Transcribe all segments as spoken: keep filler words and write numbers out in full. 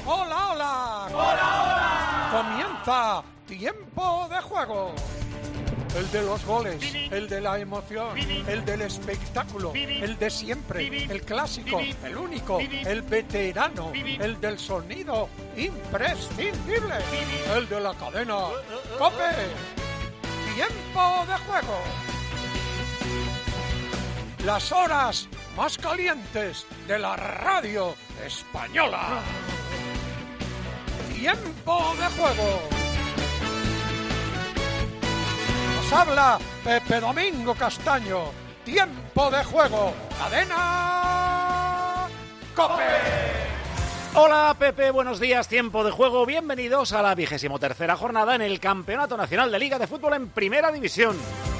Hola, hola. Hola, hola. Comienza Tiempo de Juego. El de los goles, el de la emoción, el del espectáculo, el de siempre, el clásico, el único, el veterano, el del sonido imprescindible, el de la cadena COPE. Tiempo de Juego. Las horas más calientes de la radio española. Tiempo de Juego. Nos habla Pepe Domingo Castaño. Tiempo de Juego. Cadena COPE. Hola Pepe, buenos días, Tiempo de Juego. Bienvenidos a la vigésimo tercera jornada en el Campeonato Nacional de Liga de Fútbol en Primera División.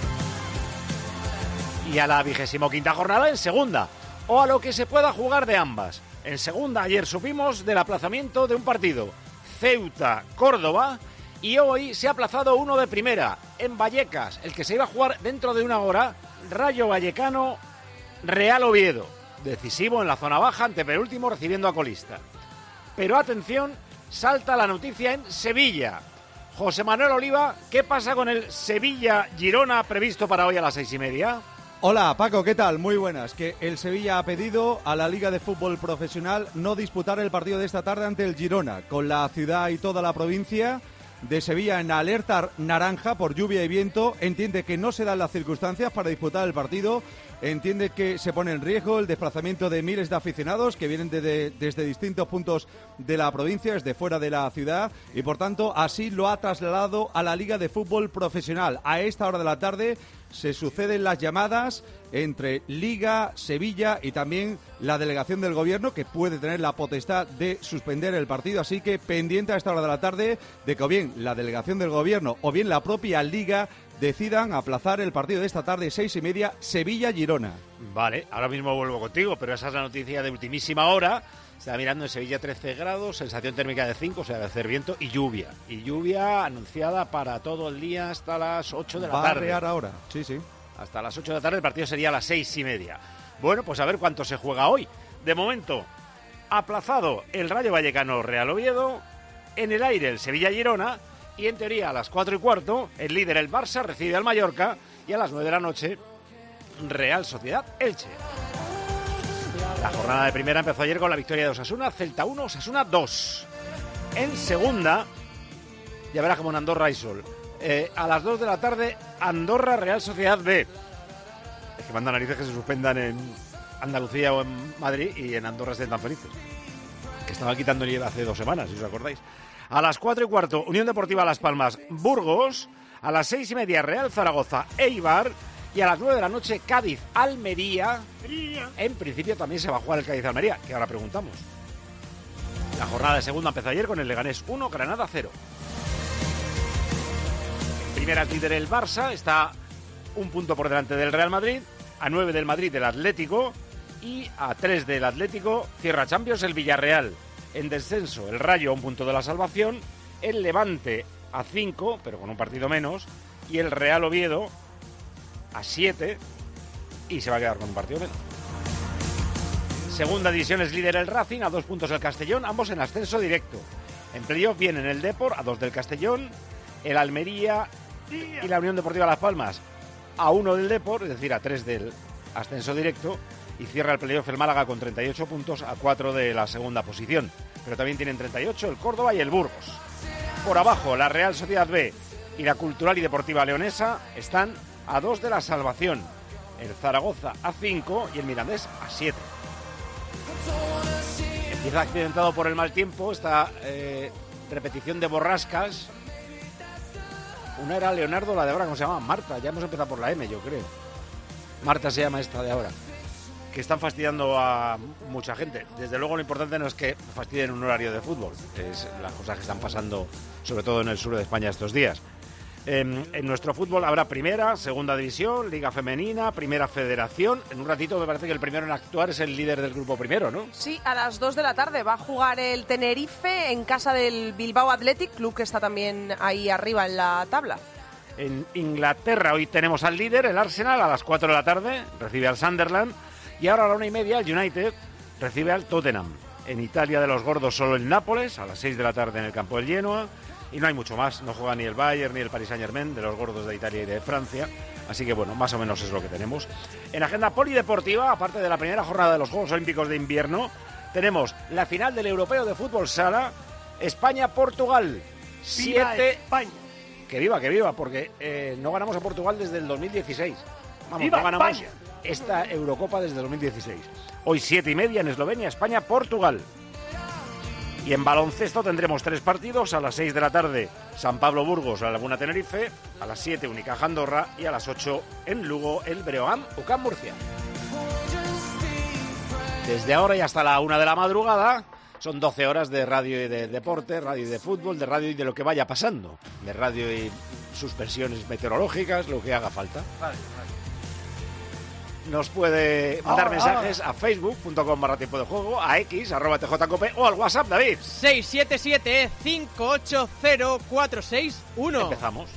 Y a la vigésimo quinta jornada en Segunda, o a lo que se pueda jugar de ambas. En Segunda ayer supimos del aplazamiento de un partido, Ceuta-Córdoba, y hoy se ha aplazado uno de Primera, en Vallecas, el que se iba a jugar dentro de una hora, Rayo Vallecano, Real Oviedo, decisivo en la zona baja, antepenúltimo recibiendo a colista. Pero atención, salta la noticia en Sevilla. José Manuel Oliva, ¿qué pasa con el Sevilla-Girona previsto para hoy a las seis y media? Hola Paco, ¿qué tal? Muy buenas. Que el Sevilla ha pedido a la Liga de Fútbol Profesional no disputar el partido de esta tarde ante el Girona, con la ciudad y toda la provincia de Sevilla en alerta naranja por lluvia y viento. Entiende que no se dan las circunstancias para disputar el partido, entiende que se pone en riesgo el desplazamiento de miles de aficionados que vienen de, de, desde distintos puntos de la provincia, desde fuera de la ciudad, y por tanto así lo ha trasladado a la Liga de Fútbol Profesional. A esta hora de la tarde se suceden las llamadas entre Liga, Sevilla y también la delegación del Gobierno, que puede tener la potestad de suspender el partido, así que pendiente a esta hora de la tarde de que o bien la delegación del Gobierno o bien la propia Liga decidan aplazar el partido de esta tarde, seis y media, Sevilla-Girona. Vale, ahora mismo vuelvo contigo, pero esa es la noticia de ultimísima hora. Está mirando en Sevilla trece grados, sensación térmica de cinco, o sea, de hacer viento y lluvia. Y lluvia anunciada para todo el día hasta las ocho de la Va tarde. Va a arrear ahora, sí, sí. Hasta las ocho de la tarde, el partido sería a las seis y media. Bueno, pues a ver cuánto se juega hoy. De momento, aplazado el Rayo Vallecano Real Oviedo, en el aire el Sevilla-Girona, y en teoría a las cuatro y cuarto, el líder el Barça recibe al Mallorca, y a las nueve de la noche, Real Sociedad Elche. La jornada de primera empezó ayer con la victoria de Osasuna, Celta uno, Osasuna dos. En segunda, ya verás como en Andorra hay sol. Eh, a las dos de la tarde, Andorra Real Sociedad B. Es que mandan narices que se suspendan en Andalucía o en Madrid y en Andorra estén tan felices. Que estaban quitando nieve hace dos semanas, si os acordáis. A las cuatro y cuarto, Unión Deportiva Las Palmas, Burgos. A las seis y media, Real Zaragoza, Eibar. Y a las nueve de la noche, Cádiz, Almería. En principio también se va a jugar el Cádiz Almería, que ahora preguntamos. La jornada de segunda empezó ayer con el Leganés uno, Granada cero. Primera líder el Barça, está un punto por delante del Real Madrid, a nueve del Madrid del Atlético y a tres del Atlético cierra Champions el Villarreal. En descenso el Rayo a un punto de la salvación, el Levante a cinco, pero con un partido menos, y el Real Oviedo a siete y se va a quedar con un partido menos. Segunda división es líder el Racing, a dos puntos el Castellón, ambos en ascenso directo. En playoff vienen el Depor a dos del Castellón, el Almería y la Unión Deportiva Las Palmas a uno del Depor, es decir, a tres del ascenso directo, y cierra el playoff el Málaga con treinta y ocho puntos a cuatro de la segunda posición. Pero también tienen treinta y ocho el Córdoba y el Burgos. Por abajo, la Real Sociedad B y la Cultural y Deportiva Leonesa están a dos de la salvación. El Zaragoza a cinco y el Mirandés a siete. Empieza accidentado por el mal tiempo esta eh, repetición de borrascas. Una era Leonardo, la de ahora, ¿cómo se llama? Marta, ya hemos empezado por la M, yo creo. Marta se llama esta de ahora. Que están fastidiando a mucha gente. Desde luego lo importante no es que fastidien un horario de fútbol, es las cosas que están pasando, sobre todo en el sur de España estos días. En, en nuestro fútbol habrá primera, segunda división, liga femenina, primera federación. En un ratito me parece que el primero en actuar es el líder del grupo primero, ¿no? Sí, a las dos de la tarde va a jugar el Tenerife en casa del Bilbao Athletic, club que está también ahí arriba en la tabla. En Inglaterra hoy tenemos al líder, el Arsenal, a las cuatro de la tarde, recibe al Sunderland. Y ahora a la una y media el United recibe al Tottenham. En Italia de los gordos solo el Nápoles, a las seis de la tarde en el campo del Genoa. Y no hay mucho más, no juega ni el Bayern ni el Paris Saint-Germain, de los gordos de Italia y de Francia. Así que bueno, más o menos es lo que tenemos. En agenda polideportiva, aparte de la primera jornada de los Juegos Olímpicos de Invierno, tenemos la final del Europeo de Fútbol Sala, España-Portugal. Siete... España! Que viva, que viva, porque eh, no ganamos a Portugal desde el dos mil dieciséis. Vamos, ¡Viva no ganamos España! esta Eurocopa desde el dos mil dieciséis. Hoy siete y media en Eslovenia, España-Portugal. Y en baloncesto tendremos tres partidos. A las seis de la tarde, San Pablo Burgos, la Laguna Tenerife. A las siete, Unicaja Andorra. Y a las ocho, en Lugo, el Breogán UCAM Murcia. Desde ahora y hasta la una de la madrugada, son doce horas de radio y de deporte, radio y de fútbol, de radio y de lo que vaya pasando. De radio y suspensiones meteorológicas, lo que haga falta. Vale, vale. Nos puede mandar Ahora, mensajes ahora. a facebook punto com barra tiempo de juego, a x, arroba tjcope o al WhatsApp, David. seis siete siete, cinco ocho cero, cuatro seis uno. Empezamos.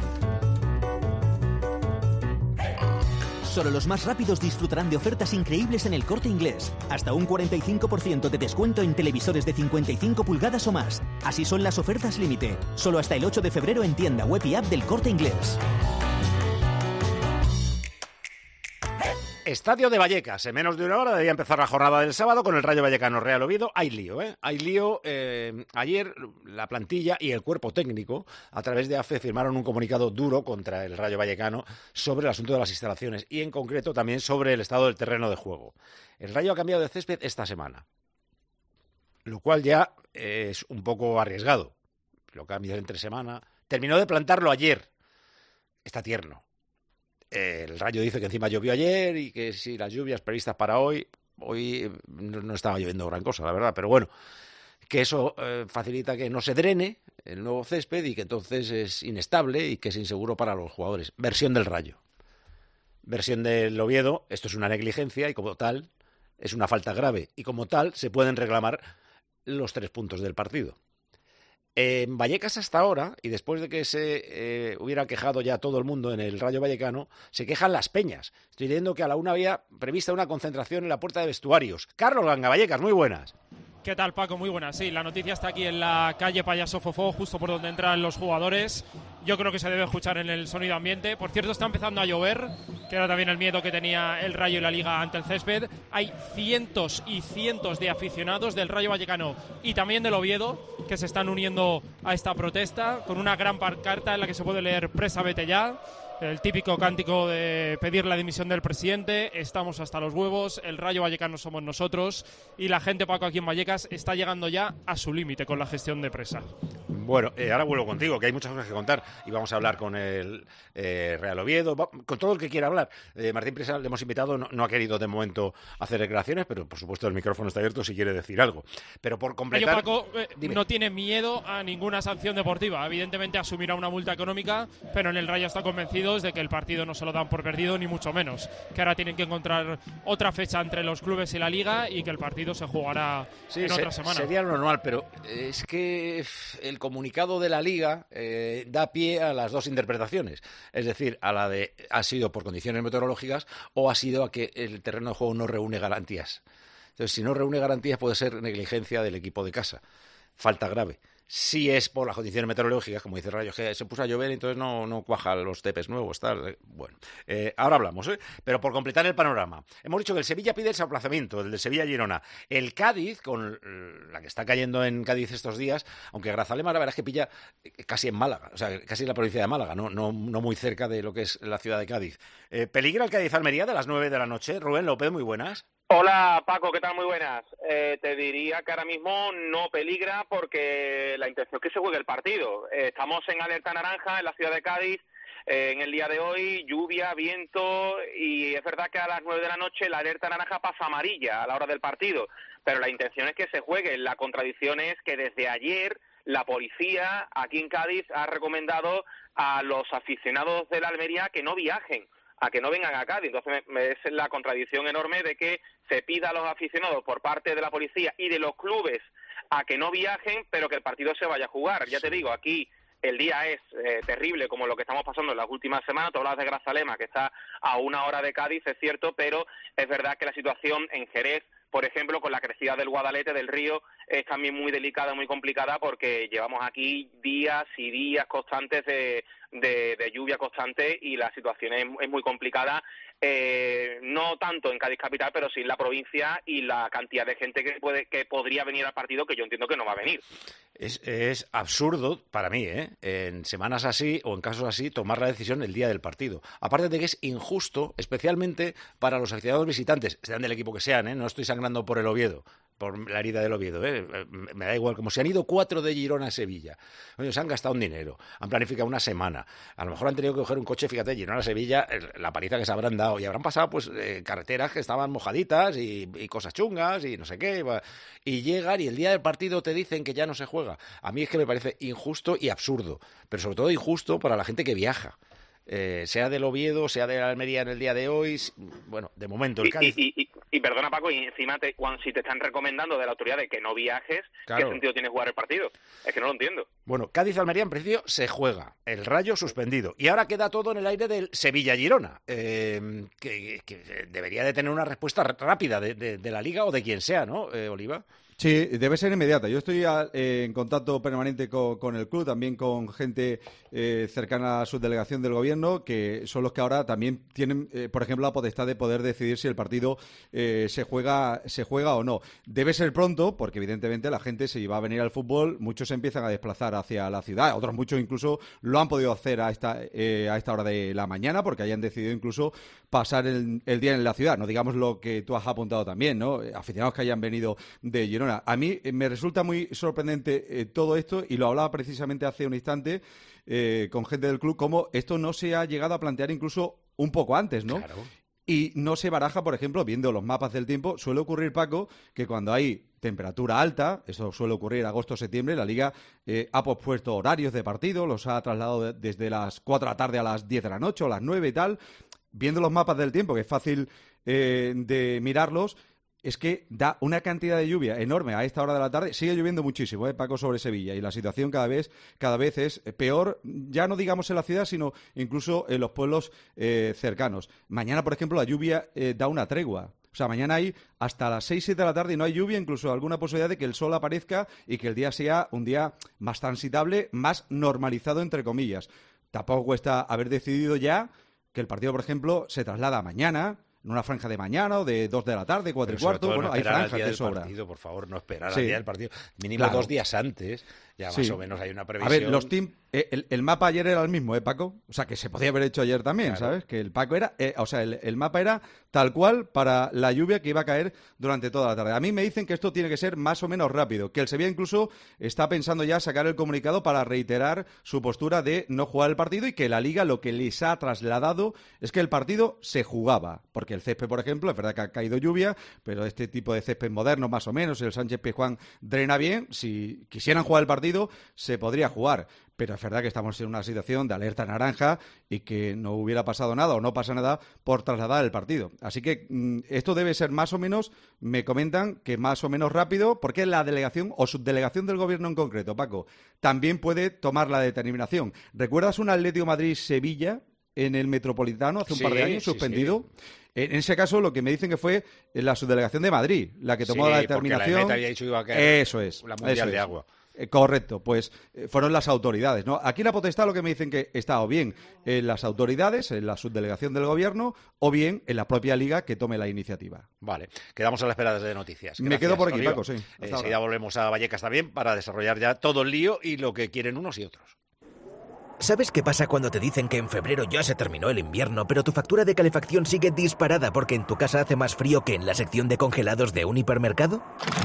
Solo los más rápidos disfrutarán de ofertas increíbles en El Corte Inglés. Hasta un cuarenta y cinco por ciento de descuento en televisores de cincuenta y cinco pulgadas o más. Así son las ofertas límite. Solo hasta el ocho de febrero en tienda web y app del Corte Inglés. Estadio de Vallecas. En menos de una hora debía empezar la jornada del sábado con el Rayo Vallecano Real Oviedo. Hay lío, ¿eh? Hay lío. Eh, ayer la plantilla y el cuerpo técnico, a través de A F E, firmaron un comunicado duro contra el Rayo Vallecano sobre el asunto de las instalaciones y, en concreto, también sobre el estado del terreno de juego. El Rayo ha cambiado de césped esta semana, lo cual ya es un poco arriesgado. Lo cambió entre semana. Terminó de plantarlo ayer. Está tierno. El Rayo dice que encima llovió ayer y que si las lluvias previstas para hoy, hoy no estaba lloviendo gran cosa, la verdad, pero bueno, que eso eh, facilita que no se drene el nuevo césped y que entonces es inestable y que es inseguro para los jugadores. Versión del Rayo. Versión del Oviedo, esto es una negligencia y como tal es una falta grave y como tal se pueden reclamar los tres puntos del partido. En Vallecas hasta ahora, y después de que se eh, hubiera quejado ya todo el mundo en el Rayo Vallecano, se quejan las peñas. Estoy leyendo que a la una había prevista una concentración en la puerta de vestuarios. Carlos Ganga, Vallecas, muy buenas. ¿Qué tal, Paco? Muy buenas. Sí, la noticia está aquí en la calle Payaso Fofó, justo por donde entran los jugadores. Yo creo que se debe escuchar en el sonido ambiente. Por cierto, está empezando a llover, que era también el miedo que tenía el Rayo y la Liga ante el césped. Hay cientos y cientos de aficionados del Rayo Vallecano y también del Oviedo que se están uniendo a esta protesta con una gran pancarta en la que se puede leer "Presa, vete ya". El típico cántico de pedir la dimisión del presidente. Estamos hasta los huevos, el Rayo Vallecano somos nosotros y la gente, Paco, aquí en Vallecas está llegando ya a su límite con la gestión de Presa. Bueno, eh, ahora vuelvo contigo, que hay muchas cosas que contar y vamos a hablar con el eh, Real Oviedo, va, con todo el que quiera hablar. Eh, Martín Presa le hemos invitado, no, no ha querido de momento hacer declaraciones, pero por supuesto el micrófono está abierto si quiere decir algo. Pero por completar... Ello, Paco, eh, no tiene miedo a ninguna sanción deportiva. Evidentemente asumirá una multa económica, pero en el Rayo está convencido de que el partido no se lo dan por perdido, ni mucho menos. Que ahora tienen que encontrar otra fecha entre los clubes y la Liga y que el partido se jugará sí, en se, otra semana. Sería lo normal, pero es que el comunicado de la Liga eh, da pie a las dos interpretaciones. Es decir, a la de ha sido por condiciones meteorológicas o ha sido a que el terreno de juego no reúne garantías. Entonces, si no reúne garantías puede ser negligencia del equipo de casa. Falta grave. Si es por las condiciones meteorológicas, como dice Rayo, que se puso a llover y entonces no, no cuaja los tepes nuevos, tal. Bueno, eh, ahora hablamos, ¿eh? Pero por completar el panorama. Hemos dicho que el Sevilla pide el desplazamiento, el de Sevilla-Girona. El Cádiz, con la que está cayendo en Cádiz estos días, aunque Grazalema la verdad es que pilla casi en Málaga, o sea, casi en la provincia de Málaga, no, no, no muy cerca de lo que es la ciudad de Cádiz. Eh, ¿Peligra el Cádiz-Almería de las nueve de la noche? Rubén López, muy buenas. Hola Paco, ¿qué tal? Muy buenas. Eh, te diría que ahora mismo no peligra porque la intención es que se juegue el partido. Eh, estamos en alerta naranja en la ciudad de Cádiz eh, en el día de hoy, lluvia, viento y es verdad que a las nueve de la noche la alerta naranja pasa amarilla a la hora del partido, pero la intención es que se juegue. La contradicción es que desde ayer la policía aquí en Cádiz ha recomendado a los aficionados de la Almería que no viajen, a que no vengan a Cádiz. Entonces me, me es la contradicción enorme de que se pida a los aficionados por parte de la policía y de los clubes a que no viajen, pero que el partido se vaya a jugar. Ya te digo, aquí el día es eh, terrible, como lo que estamos pasando en las últimas semanas. Tú hablabas de Grazalema, que está a una hora de Cádiz, es cierto, pero es verdad que la situación en Jerez por ejemplo, con la crecida del Guadalete, del río, es también muy delicada, muy complicada, porque llevamos aquí días y días constantes de, de, de lluvia constante y la situación es, es muy complicada, eh, no tanto en Cádiz capital, pero sí en la provincia y la cantidad de gente que puede que podría venir al partido, que yo entiendo que no va a venir. Es, es absurdo para mí, ¿eh? En semanas así o en casos así, tomar la decisión el día del partido. Aparte de que es injusto, especialmente para los aficionados visitantes, sean del equipo que sean, ¿eh? No estoy sangrando por el Oviedo, por la herida del Oviedo, ¿eh? Me da igual, como si han ido cuatro de Girona a Sevilla. Oye, se han gastado un dinero, han planificado una semana, a lo mejor han tenido que coger un coche, fíjate, Girona a Sevilla, la paliza que se habrán dado, y habrán pasado pues eh, carreteras que estaban mojaditas y, y cosas chungas y no sé qué, y llegan y el día del partido te dicen que ya no se juega. A mí es que me parece injusto y absurdo, pero sobre todo injusto para la gente que viaja. Eh, sea del Oviedo, sea de la Almería en el día de hoy, bueno, de momento el Cádiz... Y, y, y, y perdona, Paco, y encima te, Juan, si te están recomendando de la autoridad de que no viajes, claro. ¿Qué sentido tiene jugar el partido? Es que no lo entiendo. Bueno, Cádiz-Almería en principio se juega, el Rayo suspendido, y ahora queda todo en el aire del Sevilla-Girona, eh, que, que debería de tener una respuesta rápida de, de, de la Liga o de quien sea, ¿no, eh, Oliva? Sí, debe ser inmediata. Yo estoy a, eh, en contacto permanente con, con el club, también con gente eh, cercana a su delegación del gobierno, que son los que ahora también tienen, eh, por ejemplo, la potestad de poder decidir si el partido eh, se juega se juega o no. Debe ser pronto, porque evidentemente la gente se va a venir al fútbol, muchos se empiezan a desplazar hacia la ciudad, otros muchos incluso lo han podido hacer a esta, eh, a esta hora de la mañana, porque hayan decidido incluso pasar el, el día en la ciudad. No digamos lo que tú has apuntado también, ¿no? Aficionados que hayan venido de Girona. A mí me resulta muy sorprendente eh, todo esto, y lo hablaba precisamente hace un instante eh, con gente del club, cómo esto no se ha llegado a plantear incluso un poco antes, ¿no? Claro. Y no se baraja, por ejemplo, viendo los mapas del tiempo, suele ocurrir, Paco, que cuando hay temperatura alta, eso suele ocurrir agosto-septiembre, la Liga eh, ha pospuesto horarios de partido, los ha trasladado de, desde las cuatro de la tarde a las diez de la noche o a las nueve y tal. Viendo los mapas del tiempo, que es fácil eh, de mirarlos, es que da una cantidad de lluvia enorme a esta hora de la tarde. Sigue lloviendo muchísimo, ¿eh, Paco, sobre Sevilla, y la situación cada vez cada vez es peor, ya no digamos en la ciudad, sino incluso en los pueblos eh, cercanos. Mañana, por ejemplo, la lluvia eh, da una tregua. O sea, mañana hay hasta las seis, siete de la tarde y no hay lluvia, incluso alguna posibilidad de que el sol aparezca y que el día sea un día más transitable, más normalizado, entre comillas. Tampoco cuesta haber decidido ya que el partido, por ejemplo, se traslada mañana, en una franja de mañana o de dos de la tarde, cuatro y cuarto. Bueno, no hay franjas de sobra. Partido, por favor, no esperar sí. al día del partido. Mínimo claro. dos días antes, ya sí. más o menos hay una previsión. A ver, los team, eh, el, el mapa ayer era el mismo, ¿eh, Paco? O sea, que se podía haber hecho ayer también, claro. ¿Sabes? Que el Paco era, eh, o sea, el, el mapa era tal cual para la lluvia que iba a caer durante toda la tarde. A mí me dicen que esto tiene que ser más o menos rápido, que el Sevilla incluso está pensando ya sacar el comunicado para reiterar su postura de no jugar el partido, y que la Liga lo que les ha trasladado es que el partido se jugaba, porque el césped, por ejemplo, es verdad que ha caído lluvia, pero este tipo de césped moderno, más o menos, el Sánchez Pizjuán drena bien. Si quisieran jugar el partido, se podría jugar. Pero es verdad que estamos en una situación de alerta naranja y que no hubiera pasado nada o no pasa nada por trasladar el partido. Así que mmm, esto debe ser más o menos, me comentan que más o menos rápido, porque la delegación o subdelegación del gobierno en concreto, Paco, también puede tomar la determinación. ¿Recuerdas un Atlético Madrid-Sevilla en el Metropolitano hace un sí, par de años, sí, suspendido? Sí. En ese caso, lo que me dicen que fue la subdelegación de Madrid la que tomó sí, la determinación. Porque la había dicho que iba a caer eso es, la Mundial eso de es. Agua. Eh, correcto, pues eh, fueron las autoridades, ¿no? Aquí la potestad, lo que me dicen que está o bien en las autoridades, en la subdelegación del gobierno, o bien en la propia Liga que tome la iniciativa. Vale, quedamos a la espera de noticias. Me quedo por aquí, Oliva. Paco, sí. Enseguida volvemos a Vallecas también para desarrollar ya todo el lío y lo que quieren unos y otros. ¿Sabes qué pasa cuando te dicen que en febrero ya se terminó el invierno, pero tu factura de calefacción sigue disparada porque en tu casa hace más frío que en la sección de congelados de un hipermercado?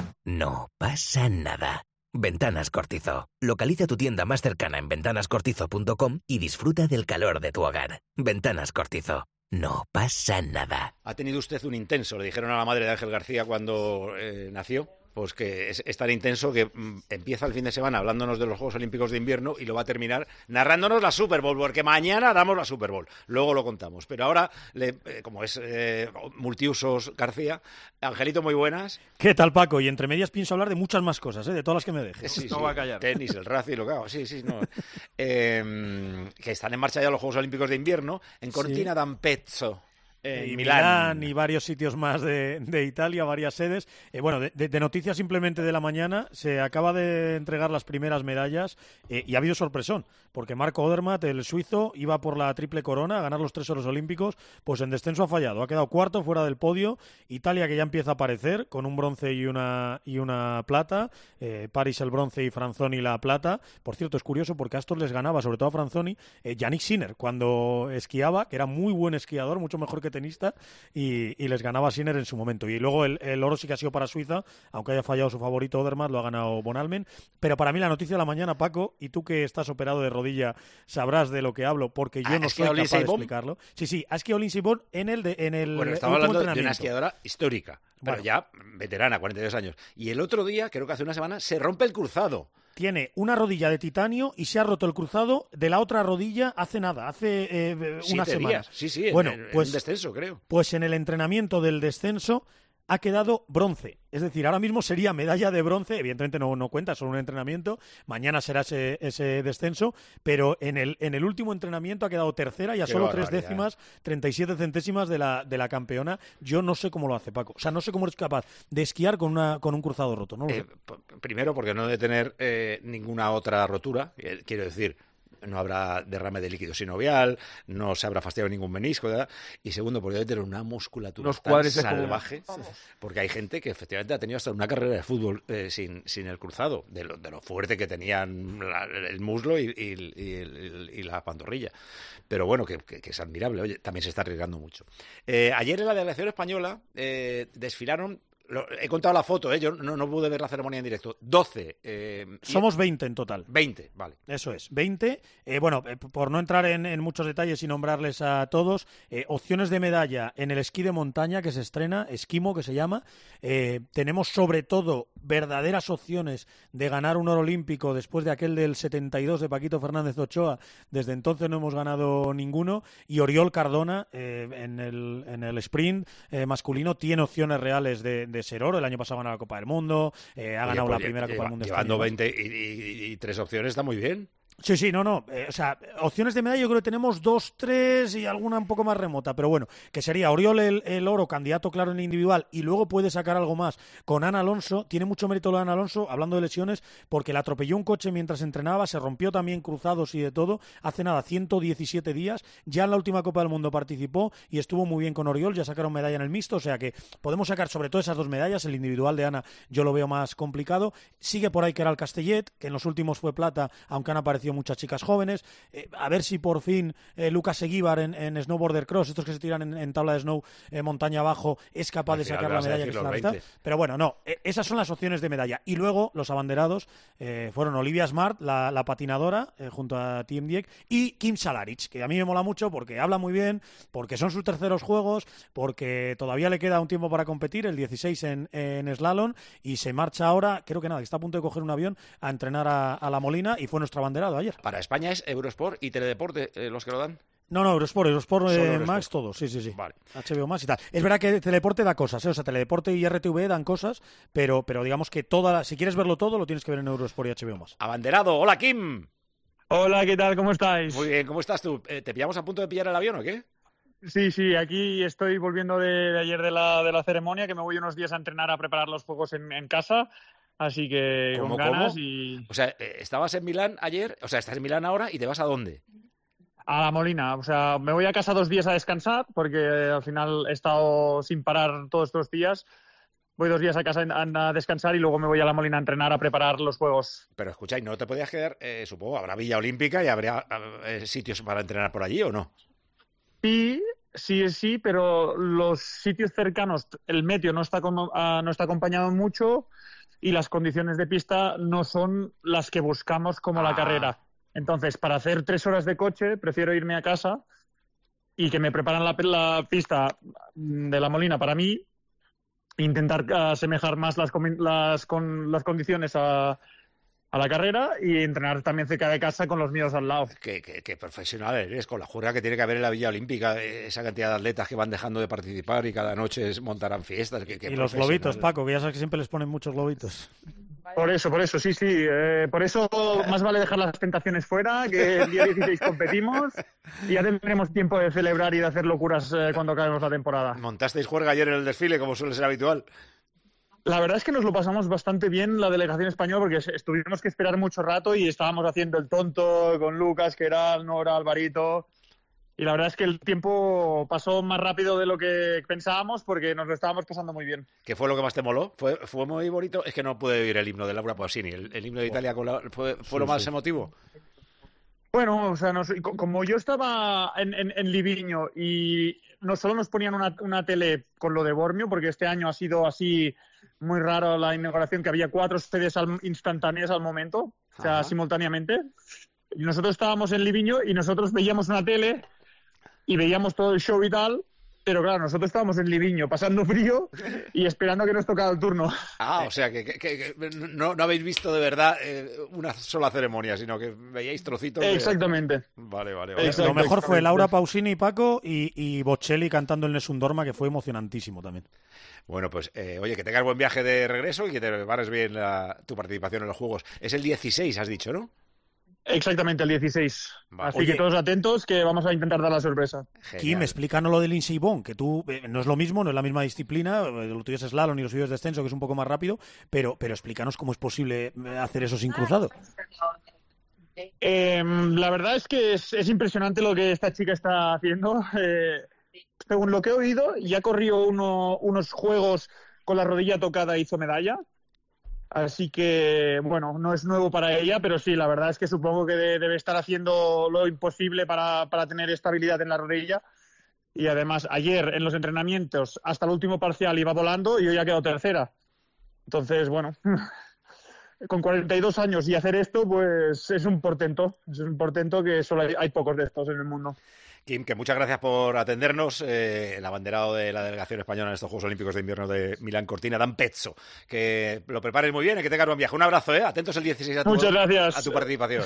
No pasa nada. Ventanas Cortizo. Localiza tu tienda más cercana en ventanas cortizo punto com y disfruta del calor de tu hogar. Ventanas Cortizo. No pasa nada. Ha tenido usted un intenso, le dijeron a la madre de Ángel García cuando eh, nació. Pues que es, es tan intenso que mm, empieza el fin de semana hablándonos de los Juegos Olímpicos de Invierno y lo va a terminar narrándonos la Super Bowl, porque mañana damos la Super Bowl, luego lo contamos. Pero ahora, le, eh, como es eh, multiusos García, Angelito, muy buenas. ¿Qué tal, Paco? Y entre medias pienso hablar de muchas más cosas, ¿eh? De todas las que me dejes. Sí, no sí, va a callar. Tenis, el Racing, lo que hago. Sí, sí, no. eh, que están en marcha ya los Juegos Olímpicos de Invierno en Cortina sí. d'Ampezzo. En y Milán. Milán y varios sitios más de, de Italia, varias sedes. Eh, bueno, de, de, de noticias simplemente de la mañana, se acaba de entregar las primeras medallas eh, y ha habido sorpresón, porque Marco Odermatt, el suizo, iba por la triple corona a ganar los tres oros olímpicos, pues en descenso ha fallado, ha quedado cuarto fuera del podio. Italia, que ya empieza a aparecer con un bronce y una, y una plata, eh, París el bronce y Franzoni la plata. Por cierto, es curioso porque a estos les ganaba, sobre todo a Franzoni, eh, Yannick Sinner, cuando esquiaba, que era muy buen esquiador, mucho mejor que tenista, y, y les ganaba Sinner en su momento. Y luego el, el oro sí que ha sido para Suiza, aunque haya fallado su favorito Odermatt, lo ha ganado Von Almen. Pero para mí la noticia de la mañana, Paco, y tú que estás operado de rodilla sabrás de lo que hablo, porque yo Ah, no ¿es que soy Lindsey capaz de Vonn? explicarlo. Sí, sí, ha esquiado Lindsey Vonn en el, de, en el Bueno, estamos último hablando de una entrenamiento. esquiadora histórica, pero Bueno. ya veterana, cuarenta y dos años. Y el otro día, creo que hace una semana, se rompe el cruzado. Tiene una rodilla de titanio y se ha roto el cruzado de la otra rodilla hace nada, hace eh, unas Siete semanas. días. Sí, sí, en- bueno, en, en pues, un descenso, creo. pues en el entrenamiento del descenso ha quedado bronce. Es decir, ahora mismo sería medalla de bronce. Evidentemente no, no cuenta, solo un entrenamiento. Mañana será ese, ese descenso. Pero en el, en el último entrenamiento ha quedado tercera y a Qué solo tres barbaridad. décimas, treinta y siete centésimas de la, de la campeona. Yo no sé cómo lo hace, Paco. O sea, no sé cómo es capaz de esquiar con, una, con un cruzado roto. No lo Eh, sé. p- primero, porque no debe tener eh, ninguna otra rotura. Eh, quiero decir, no habrá derrame de líquido sinovial, no se habrá fastidiado ningún menisco, ¿verdad? Y segundo, porque debe tener una musculatura Unos tan cuádriceps como- salvaje, porque hay gente que efectivamente ha tenido hasta una carrera de fútbol eh, sin, sin el cruzado, de lo, de lo fuerte que tenían la- el muslo y, y- y el- y la pantorrilla. Pero bueno, que, que- que es admirable. Oye, también se está arriesgando mucho. Eh, ayer en la delegación española eh, desfilaron. Lo- he contado la foto, ¿eh? Yo no, no pude ver la ceremonia en directo. doce. Eh, y- Somos veinte en total. veinte, vale. Eso es, veinte. Eh, bueno, eh, por no entrar en, en muchos detalles y nombrarles a todos, eh, opciones de medalla en el esquí de montaña que se estrena, esquimo que se llama. Eh, tenemos sobre todo verdaderas opciones de ganar un oro olímpico después de aquel del setenta y dos de Paquito Fernández Ochoa. Desde entonces no hemos ganado ninguno. Y Oriol Cardona eh, en, el, en el sprint eh, masculino tiene opciones reales de, de ser oro. El año pasado ganó la Copa del Mundo, eh, ha Oye, ganado pues, la primera lleva- Copa del Mundo. este Llevando año. veinte y, y- y tres opciones está muy bien. Sí, sí, no, no. Eh, o sea, opciones de medalla yo creo que tenemos dos, tres y alguna un poco más remota. Pero bueno, que sería Oriol el, el oro, candidato claro en el individual, y luego puede sacar algo más con Ana Alonso. Tiene mucho mérito lo de Ana Alonso, hablando de lesiones, porque le atropelló un coche mientras entrenaba, se rompió también cruzados y de todo. Hace nada, ciento diecisiete días. Ya en la última Copa del Mundo participó y estuvo muy bien con Oriol. Ya sacaron medalla en el mixto, o sea que podemos sacar sobre todo esas dos medallas. El individual de Ana yo lo veo más complicado. Sigue por ahí Keral Castellet, que en los últimos fue plata, aunque han aparecido muchas chicas jóvenes. Eh, a ver si por fin eh, Lucas Eguíbar en, en snowboarder cross, estos que se tiran en, en tabla de snow eh, montaña abajo, es capaz Al de final sacar me la vas a medalla decir que se los la resta. veinte. Pero bueno, no, eh, esas son las opciones de medalla. Y luego los abanderados eh, fueron Olivia Smart, la, la patinadora, eh, junto a Tim Dieck, y Kim Salaric, que a mí me mola mucho porque habla muy bien, porque son sus terceros juegos, porque todavía le queda un tiempo para competir, el dieciséis en, en slalom, y se marcha ahora, creo que nada, que está a punto de coger un avión a entrenar a, a La Molina, y fue nuestro abanderado ayer. Para España es Eurosport y Teledeporte eh, los que lo dan. No, no, Eurosport, Eurosport, Solo eh, Eurosport. Max, todo, sí, sí, sí. Vale. H B O Max y tal. Es verdad que Teledeporte da cosas, ¿eh? O sea, Teledeporte y R T V dan cosas, pero, pero digamos que toda la- si quieres verlo todo, lo tienes que ver en Eurosport y H B O Max. Abanderado, hola Kim. Hola, ¿qué tal? ¿Cómo estáis? Muy bien, ¿cómo estás tú? Eh, ¿Te pillamos a punto de pillar el avión o qué? Sí, sí, aquí estoy volviendo de, de ayer de la, de la ceremonia, que me voy unos días a entrenar a preparar los juegos en, en casa, así que ¿Cómo, con ganas cómo? y O sea, eh, estabas en Milán ayer, o sea, estás en Milán ahora y te vas a dónde? a La Molina. O sea, me voy a casa dos días a descansar, porque eh, al final he estado sin parar todos estos días. Voy dos días a casa a, a descansar y luego me voy a La Molina a entrenar a preparar los juegos. Pero escucha, ¿y no te podías quedar? Eh, supongo, habrá Villa Olímpica y habrá eh, sitios para entrenar por allí, ¿o no? Sí, sí, sí, pero los sitios cercanos, el meteo no está, con- ah, no está acompañado mucho y las condiciones de pista no son las que buscamos como Ah. la carrera. Entonces, para hacer tres horas de coche, prefiero irme a casa y que me preparan la, la pista de La Molina para mí, intentar asemejar más las, comi- las, con, las condiciones a, a la carrera y entrenar también cerca de casa con los míos al lado. Qué, qué- qué profesional eres, con la jurga que tiene que haber en la Villa Olímpica, eh, esa cantidad de atletas que van dejando de participar y cada noche es- montarán fiestas. Qué, qué Y los profesional. globitos, Paco, que ya sabes que siempre les ponen muchos globitos. Por eso, por eso, sí, sí. Eh, por eso más vale dejar las tentaciones fuera, que el día dieciséis competimos y ya tendremos tiempo de celebrar y de hacer locuras eh, cuando acabemos la temporada. ¿Montasteis juerga ayer en el desfile, como suele ser habitual? La verdad es que nos lo pasamos bastante bien la delegación española porque estuvimos que esperar mucho rato y estábamos haciendo el tonto con Lucas, Keral, Nora, Alvarito... Y la verdad es que el tiempo pasó más rápido de lo que pensábamos porque nos lo estábamos pasando muy bien. ¿Qué fue lo que más te moló? ¿Fue, fue muy bonito? Es que no pude oír el himno de Laura Pausini. ¿El, el himno de Italia con la, fue, fue sí, lo más sí. emotivo? Bueno, o sea, nos, como yo estaba en, en, en Livigno y no solo nos ponían una, una tele con lo de Bormio, porque este año ha sido así muy raro la inauguración, que había cuatro sedes al, instantáneas al momento, o sea, Ajá. simultáneamente. Y nosotros estábamos en Livigno y nosotros veíamos una tele... y veíamos todo el show y tal, pero claro, nosotros estábamos en Livigno pasando frío y esperando que nos tocara el turno. Ah, o sea, que, que, que no, no habéis visto de verdad eh, una sola ceremonia, sino que veíais trocitos. De... Exactamente. Vale, vale, vale. Exacto, Lo mejor fue Laura Pausini y Paco y, y Bocelli cantando el Nessun Dorma, que fue emocionantísimo también. Bueno, pues, eh, oye, que tengas buen viaje de regreso y que te prepares bien la, tu participación en los Juegos. Es el dieciséis, has dicho, ¿no? Exactamente, el dieciséis. Vale. Así Oye, que todos atentos, que vamos a intentar dar la sorpresa. Genial. Kim, explícanos lo del Lindsey Vonn, que tú eh, no es lo mismo, no es la misma disciplina, lo tuyo es slalom y los suyos es descenso, que es un poco más rápido, pero, pero explícanos cómo es posible hacer eso sin cruzado. Eh, la verdad es que es, es impresionante lo que esta chica está haciendo. Eh, según lo que he oído, ya corrió uno, unos juegos con la rodilla tocada e hizo medalla. Así que, bueno, no es nuevo para ella, pero sí, la verdad es que supongo que de, debe estar haciendo lo imposible para, para tener estabilidad en la rodilla. Y además, ayer en los entrenamientos, hasta el último parcial iba volando y hoy ha quedado tercera. Entonces, bueno, con cuarenta y dos años y hacer esto, pues es un portento. Es un portento que solo hay, hay pocos de estos en el mundo. Kim, que muchas gracias por atendernos. Eh, el abanderado de la delegación española en estos Juegos Olímpicos de Invierno de Milán Cortina, Dan Pezzo. Que lo prepares muy bien y que tengas buen viaje. Un abrazo, ¿eh? Atentos el dieciséis a tu, muchas gracias. A tu participación.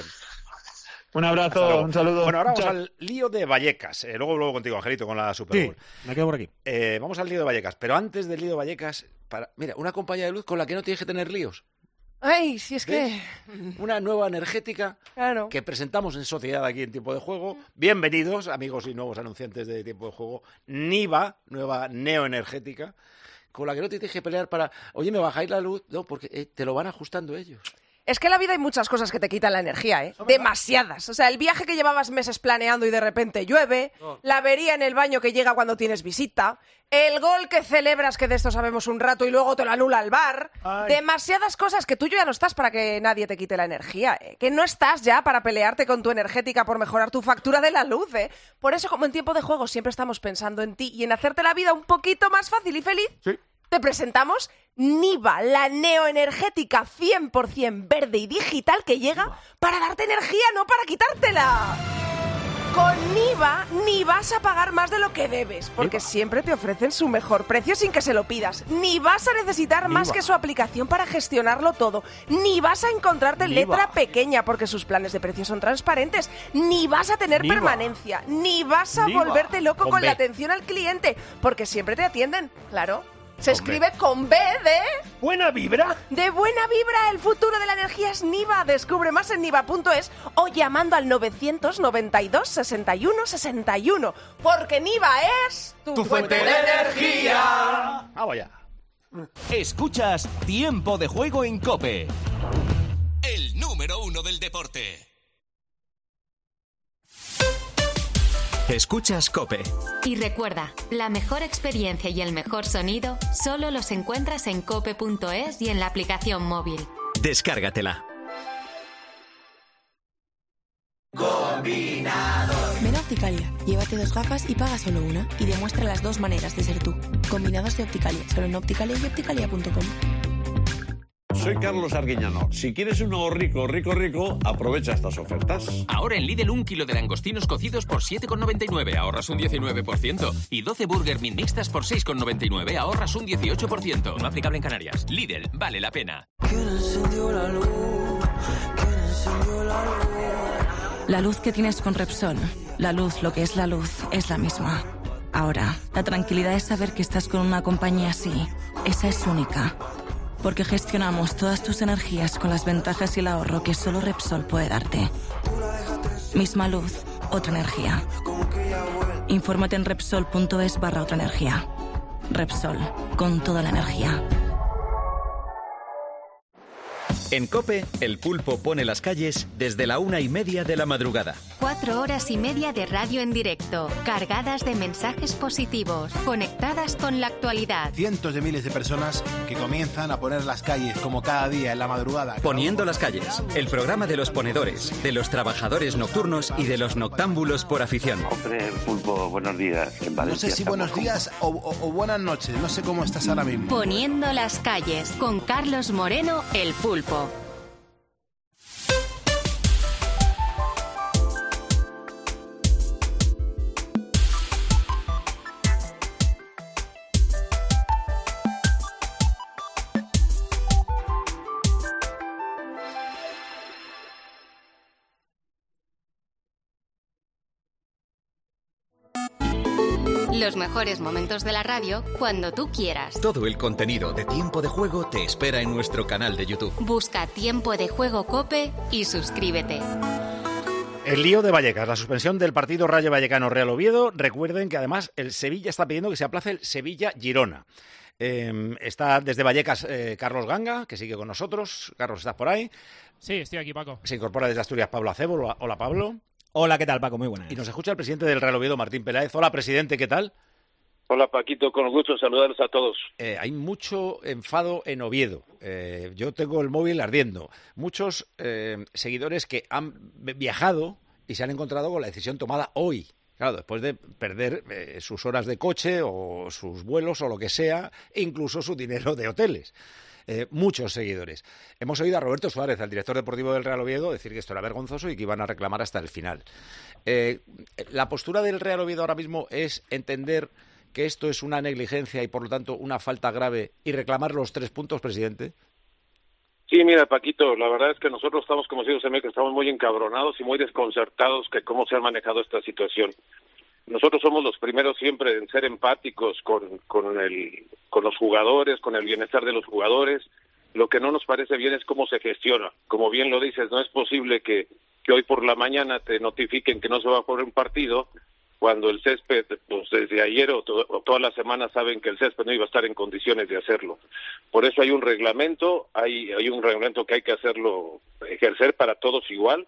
Un abrazo, un saludo. Bueno, ahora vamos Chao. al lío de Vallecas. Eh, luego luego contigo, Angelito, con la Super Bowl. Sí, me quedo por aquí. Eh, vamos al lío de Vallecas. Pero antes del lío de Vallecas, para... mira, una compañía de luz con la que no tienes que tener líos. Ay, si es que... Una nueva energética claro. que presentamos en sociedad aquí en Tiempo de Juego. Bienvenidos, amigos y nuevos anunciantes de Tiempo de Juego. Niva, nueva neoenergética, con la que no te tienes que pelear para... Oye, ¿me bajáis la luz? No, porque eh, te lo van ajustando ellos. Es que en la vida hay muchas cosas que te quitan la energía, ¿eh? Demasiadas. O sea, el viaje que llevabas meses planeando y de repente llueve, oh. la avería en el baño que llega cuando tienes visita, el gol que celebras, que de esto sabemos un rato, y luego te lo anula el bar. Ay. Demasiadas cosas que tú ya no estás para que nadie te quite la energía, ¿eh? Que no estás ya para pelearte con tu energética por mejorar tu factura de la luz, ¿eh? Por eso, como en Tiempo de Juego siempre estamos pensando en ti y en hacerte la vida un poquito más fácil y feliz, sí. te presentamos Niva, la neoenergética cien por ciento verde y digital que llega para darte energía, no para quitártela. Con Niva, ni vas a pagar más de lo que debes, porque Niva. Siempre te ofrecen su mejor precio sin que se lo pidas. Ni vas a necesitar Niva. Más que su aplicación para gestionarlo todo. Ni vas a encontrarte Niva. Letra pequeña, porque sus planes de precio son transparentes. Ni vas a tener Niva. Permanencia. Ni vas a Niva. Volverte loco Hombre. Con la atención al cliente, porque siempre te atienden, claro. Se Hombre. Escribe con B de... ¿Buena vibra? De buena vibra, el futuro de la energía es Niva. Descubre más en niva punto es o llamando al novecientos noventa y dos sesenta y uno sesenta y uno. Porque Niva es... Tu, tu fuente de energía. Vamos ya. Escuchas Tiempo de Juego en COPE. El número uno del deporte. Escuchas COPE. Y recuerda, la mejor experiencia y el mejor sonido solo los encuentras en cope punto es y en la aplicación móvil. Descárgatela. Combinado. Ven a Opticalia, llévate dos gafas y paga solo una y demuestra las dos maneras de ser tú. Combinados de Opticalia, solo en Opticalia y opticalia punto com. Soy Carlos Arguiñano. Si quieres un nuevo rico, rico, rico, aprovecha estas ofertas. Ahora en Lidl un kilo de langostinos cocidos por siete con noventa y nueve, ahorras un diecinueve por ciento. Y doce Burger Meat mixtas por seis con noventa y nueve, ahorras un dieciocho por ciento. No aplicable en Canarias. Lidl, vale la pena. ¿Quién encendió la luz? ¿Quién encendió la luz? La luz que tienes con Repsol, la luz, lo que es la luz, es la misma. Ahora, la tranquilidad es saber que estás con una compañía así. Esa es única. Porque gestionamos todas tus energías con las ventajas y el ahorro que solo Repsol puede darte. Misma luz, otra energía. Infórmate en Repsol.es barra otra energía. Repsol, con toda la energía. En COPE, el pulpo pone las calles desde la una y media de la madrugada. Cuatro horas y media de radio en directo, cargadas de mensajes positivos, conectadas con la actualidad. Cientos de miles de personas que comienzan a poner las calles como cada día en la madrugada. Poniendo las calles, el programa de los ponedores, de los trabajadores nocturnos y de los noctámbulos por afición. Hombre, pulpo, buenos días. En Valencia no sé si buenos días o, o, o buenas noches, no sé cómo estás ahora mismo. Poniendo las calles, con Carlos Moreno, el pulpo. Los mejores momentos de la radio cuando tú quieras. Todo el contenido de Tiempo de Juego te espera en nuestro canal de YouTube. Busca Tiempo de Juego COPE y suscríbete. El lío de Vallecas, la suspensión del partido Rayo Vallecano Real Oviedo. Recuerden que además el Sevilla está pidiendo que se aplace el Sevilla-Girona. Eh, está desde Vallecas eh, Carlos Ganga, que sigue con nosotros. Carlos, ¿estás por ahí? Sí, estoy aquí, Paco. Se incorpora desde Asturias Pablo Acebo. Hola, hola Pablo. Hola, ¿qué tal, Paco? Muy buenas. Y nos escucha el presidente del Real Oviedo, Martín Peláez. Hola, presidente, ¿qué tal? Hola, Paquito, con gusto saludarlos a todos. Eh, hay mucho enfado en Oviedo. Eh, yo tengo el móvil ardiendo. Muchos eh, seguidores que han viajado y se han encontrado con la decisión tomada hoy. Claro, después de perder eh, sus horas de coche o sus vuelos o lo que sea, e incluso su dinero de hoteles. Eh, muchos seguidores. Hemos oído a Roberto Suárez, al director deportivo del Real Oviedo, decir que esto era vergonzoso y que iban a reclamar hasta el final. Eh, la postura del Real Oviedo ahora mismo es entender que esto es una negligencia y, por lo tanto, una falta grave y reclamar los tres puntos, presidente. Sí, mira, Paquito, la verdad es que nosotros estamos, como digo, que estamos muy encabronados y muy desconcertados que cómo se ha manejado esta situación. Nosotros somos los primeros siempre en ser empáticos con, con, el, con los jugadores, con el bienestar de los jugadores. Lo que no nos parece bien es cómo se gestiona. Como bien lo dices, no es posible que, que hoy por la mañana te notifiquen que no se va a jugar un partido cuando el césped, pues desde ayer o, to- o toda la semana saben que el césped no iba a estar en condiciones de hacerlo. Por eso hay un reglamento, hay, hay un reglamento que hay que hacerlo, ejercer para todos igual.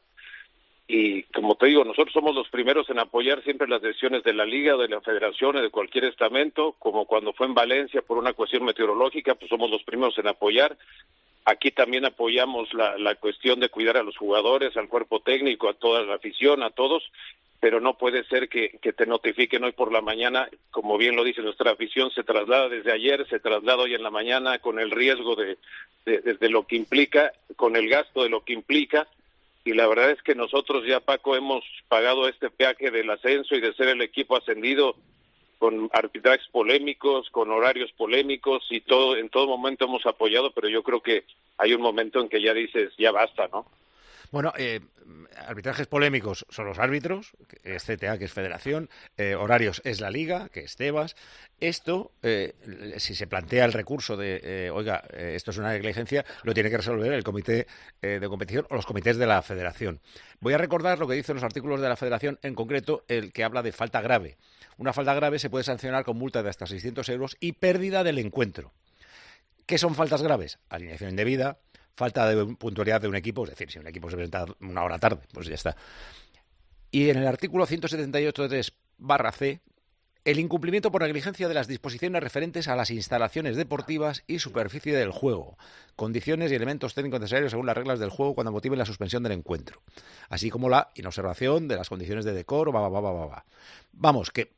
Y como te digo, nosotros somos los primeros en apoyar siempre las decisiones de la Liga, de la Federación o de cualquier estamento, como cuando fue en Valencia por una cuestión meteorológica, pues somos los primeros en apoyar. Aquí también apoyamos la, la cuestión de cuidar a los jugadores, al cuerpo técnico, a toda la afición, a todos, pero no puede ser que, que te notifiquen hoy por la mañana, como bien lo dice nuestra afición, se traslada desde ayer, se traslada hoy en la mañana con el riesgo de, de, de, de lo que implica, con el gasto de lo que implica. Y la verdad es que nosotros ya, Paco, hemos pagado este peaje del ascenso y de ser el equipo ascendido con arbitrajes polémicos, con horarios polémicos y todo, en todo momento hemos apoyado, pero yo creo que hay un momento en que ya dices, ya basta, ¿no? Bueno, eh, arbitrajes polémicos son los árbitros, que es C T A, que es Federación, eh, horarios es la Liga, que es Tebas. Esto, eh, si se plantea el recurso de, eh, oiga, eh, esto es una negligencia, lo tiene que resolver el comité eh, de competición o los comités de la Federación. Voy a recordar lo que dicen los artículos de la Federación, en concreto el que habla de falta grave. Una falta grave se puede sancionar con multa de hasta seiscientos euros y pérdida del encuentro. ¿Qué son faltas graves? Alineación indebida, falta de puntualidad de un equipo, es decir, si un equipo se presenta una hora tarde, pues ya está. Y en el artículo ciento setenta y ocho tres barra C, el incumplimiento por negligencia de las disposiciones referentes a las instalaciones deportivas y superficie del juego, condiciones y elementos técnicos necesarios según las reglas del juego cuando motiven la suspensión del encuentro, así como la inobservación de las condiciones de decoro, va, va, va, va, va. Vamos, que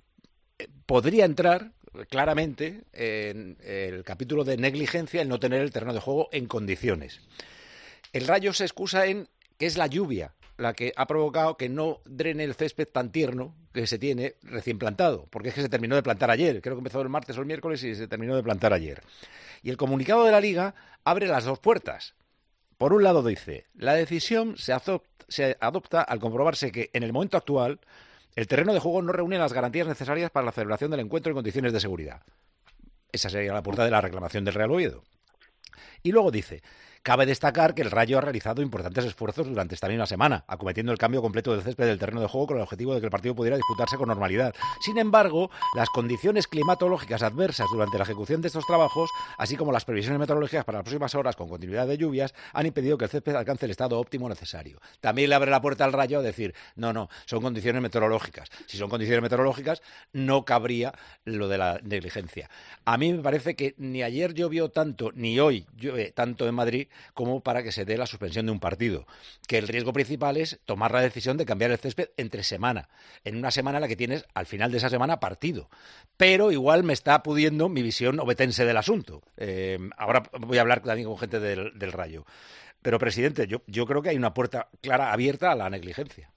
podría entrar claramente en el capítulo de negligencia el no tener el terreno de juego en condiciones. El Rayo se excusa en que es la lluvia la que ha provocado que no drene el césped tan tierno que se tiene recién plantado, porque es que se terminó de plantar ayer, creo que empezó el martes o el miércoles y se terminó de plantar ayer. Y el comunicado de la Liga abre las dos puertas. Por un lado dice, la decisión se adopta, se adopta al comprobarse que en el momento actual el terreno de juego no reúne las garantías necesarias para la celebración del encuentro en condiciones de seguridad. Esa sería la puerta de la reclamación del Real Oviedo. Y luego dice... Cabe destacar que el Rayo ha realizado importantes esfuerzos durante esta misma semana, acometiendo el cambio completo del césped del terreno de juego con el objetivo de que el partido pudiera disputarse con normalidad. Sin embargo, las condiciones climatológicas adversas durante la ejecución de estos trabajos, así como las previsiones meteorológicas para las próximas horas con continuidad de lluvias, han impedido que el césped alcance el estado óptimo necesario. También le abre la puerta al Rayo a decir, no, no, son condiciones meteorológicas. Si son condiciones meteorológicas, no cabría lo de la negligencia. A mí me parece que ni ayer llovió tanto, ni hoy llueve tanto en Madrid, como para que se dé la suspensión de un partido. Que el riesgo principal es tomar la decisión de cambiar el césped entre semana. En una semana en la que tienes, al final de esa semana, partido. Pero igual me está pudiendo mi visión obetense del asunto. Eh, ahora voy a hablar también con gente del, del Rayo. Pero, presidente, yo, yo creo que hay una puerta clara abierta a la negligencia.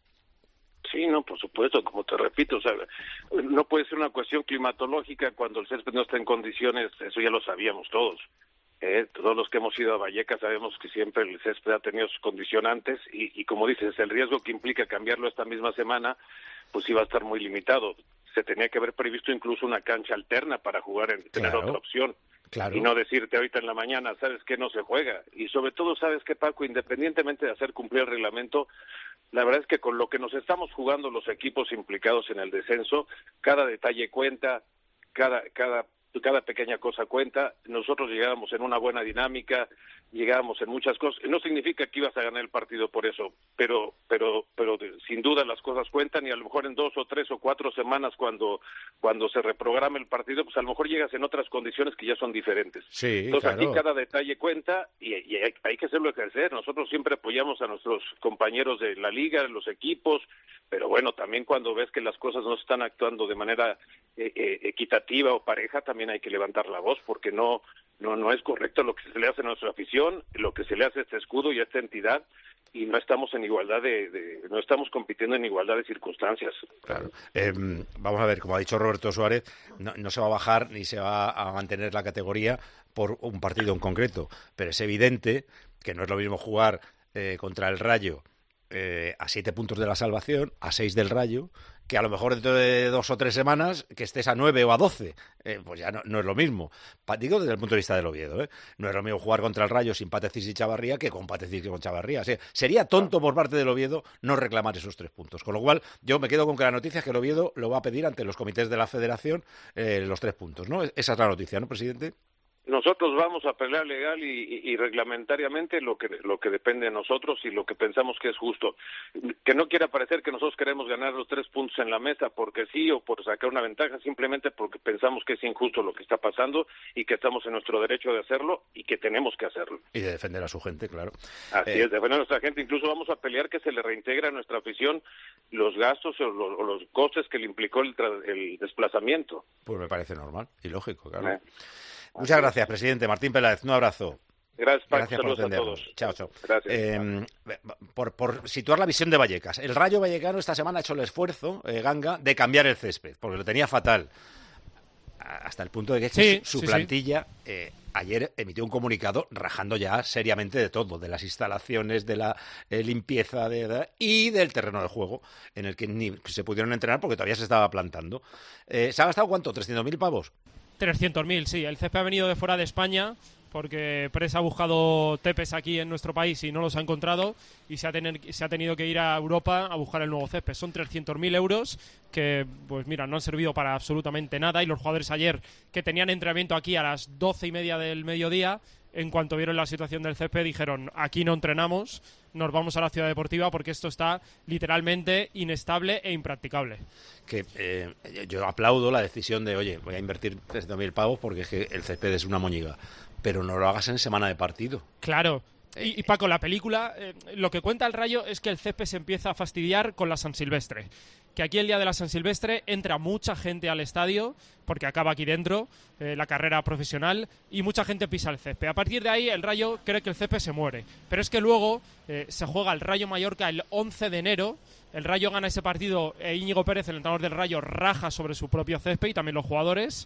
Sí, no, por supuesto, como te repito, o sea, no puede ser una cuestión climatológica cuando el césped no está en condiciones, eso ya lo sabíamos todos. Eh, todos los que hemos ido a Vallecas sabemos que siempre el césped ha tenido sus condicionantes y, y como dices, el riesgo que implica cambiarlo esta misma semana, pues iba a estar muy limitado. Se tenía que haber previsto incluso una cancha alterna para jugar, en tener Claro. otra opción. Claro. Y no decirte ahorita en la mañana, ¿sabes qué? No se juega. Y sobre todo, ¿sabes qué, Paco? Independientemente de hacer cumplir el reglamento, la verdad es que con lo que nos estamos jugando los equipos implicados en el descenso, cada detalle cuenta, cada cada cada pequeña cosa cuenta. Nosotros llegábamos en una buena dinámica, llegábamos en muchas cosas. No significa que ibas a ganar el partido por eso, pero pero pero de, sin duda las cosas cuentan y a lo mejor en dos o tres o cuatro semanas cuando cuando se reprograme el partido, pues a lo mejor llegas en otras condiciones que ya son diferentes. Sí, Entonces claro. aquí cada detalle cuenta y, y hay, hay que hacerlo ejercer. Nosotros siempre apoyamos a nuestros compañeros de la liga, de los equipos, pero bueno, también cuando ves que las cosas no se están actuando de manera eh, eh, equitativa o pareja, también hay que levantar la voz porque no no no es correcto lo que se le hace a nuestra afición, lo que se le hace a este escudo y a esta entidad, y no estamos en igualdad de, de no estamos compitiendo en igualdad de circunstancias. Claro. Eh, vamos a ver, como ha dicho Roberto Suárez, no, no se va a bajar ni se va a mantener la categoría por un partido en concreto, pero es evidente que no es lo mismo jugar eh, contra el Rayo eh, a siete puntos de la salvación, a seis del Rayo, que a lo mejor dentro de dos o tres semanas que estés a nueve o a doce, eh, pues ya no, no es lo mismo. Pa, digo desde el punto de vista del Oviedo, ¿eh? No es lo mismo jugar contra el Rayo sin Patecís y Chavarría que con Patecís y con Chavarría. O sea, sería tonto por parte del Oviedo no reclamar esos tres puntos. Con lo cual, yo me quedo con que la noticia es que el Oviedo lo va a pedir ante los comités de la Federación eh, los tres puntos, ¿no? Esa es la noticia, ¿no, presidente? Nosotros vamos a pelear legal y, y, y reglamentariamente lo que lo que depende de nosotros y lo que pensamos que es justo. Que no quiera parecer que nosotros queremos ganar los tres puntos en la mesa porque sí o por sacar una ventaja, simplemente porque pensamos que es injusto lo que está pasando y que estamos en nuestro derecho de hacerlo y que tenemos que hacerlo. Y de defender a su gente, claro. Así Eh, es, defender a nuestra gente. Incluso vamos a pelear que se le reintegre a nuestra afición los gastos o los, o los costes que le implicó el, tra- el desplazamiento. Pues me parece normal y lógico, claro. Eh. Muchas gracias, presidente. Martín Peláez, un abrazo. Gracias, Paco. Gracias por Saludos a atendernos. todos. Chao, chao. Gracias. Eh, por, por situar la visión de Vallecas. El Rayo Vallecano esta semana ha hecho el esfuerzo, eh, Ganga, de cambiar el césped, porque lo tenía fatal. Hasta el punto de que Sí, su sí, plantilla eh, ayer emitió un comunicado rajando ya seriamente de todo, de las instalaciones, de la eh, limpieza de, de- y del terreno de juego, en el que ni se pudieron entrenar porque todavía se estaba plantando. Eh, ¿Se ha gastado cuánto? ¿trescientos mil pavos? trescientos mil, sí. El césped ha venido de fuera de España porque Press ha buscado tepes aquí en nuestro país y no los ha encontrado y se ha, tener, se ha tenido que ir a Europa a buscar el nuevo césped. Son trescientos mil euros que, pues mira, no han servido para absolutamente nada y los jugadores ayer que tenían entrenamiento aquí a las doce y media del mediodía, en cuanto vieron la situación del césped dijeron, aquí no entrenamos, nos vamos a la ciudad deportiva porque esto está literalmente inestable e impracticable. Que eh, yo aplaudo la decisión de, oye, voy a invertir trescientos mil pavos porque es que el césped es una moñiga, pero no lo hagas en semana de partido. Claro. Y, y Paco, la película, eh, lo que cuenta el Rayo es que el césped se empieza a fastidiar con la San Silvestre. Que aquí el día de la San Silvestre entra mucha gente al estadio, porque acaba aquí dentro eh, la carrera profesional, y mucha gente pisa el césped. A partir de ahí el Rayo cree que el césped se muere. Pero es que luego eh, se juega el Rayo Mallorca el once de enero, el Rayo gana ese partido e Íñigo Pérez, el entrenador del Rayo, raja sobre su propio césped y también los jugadores.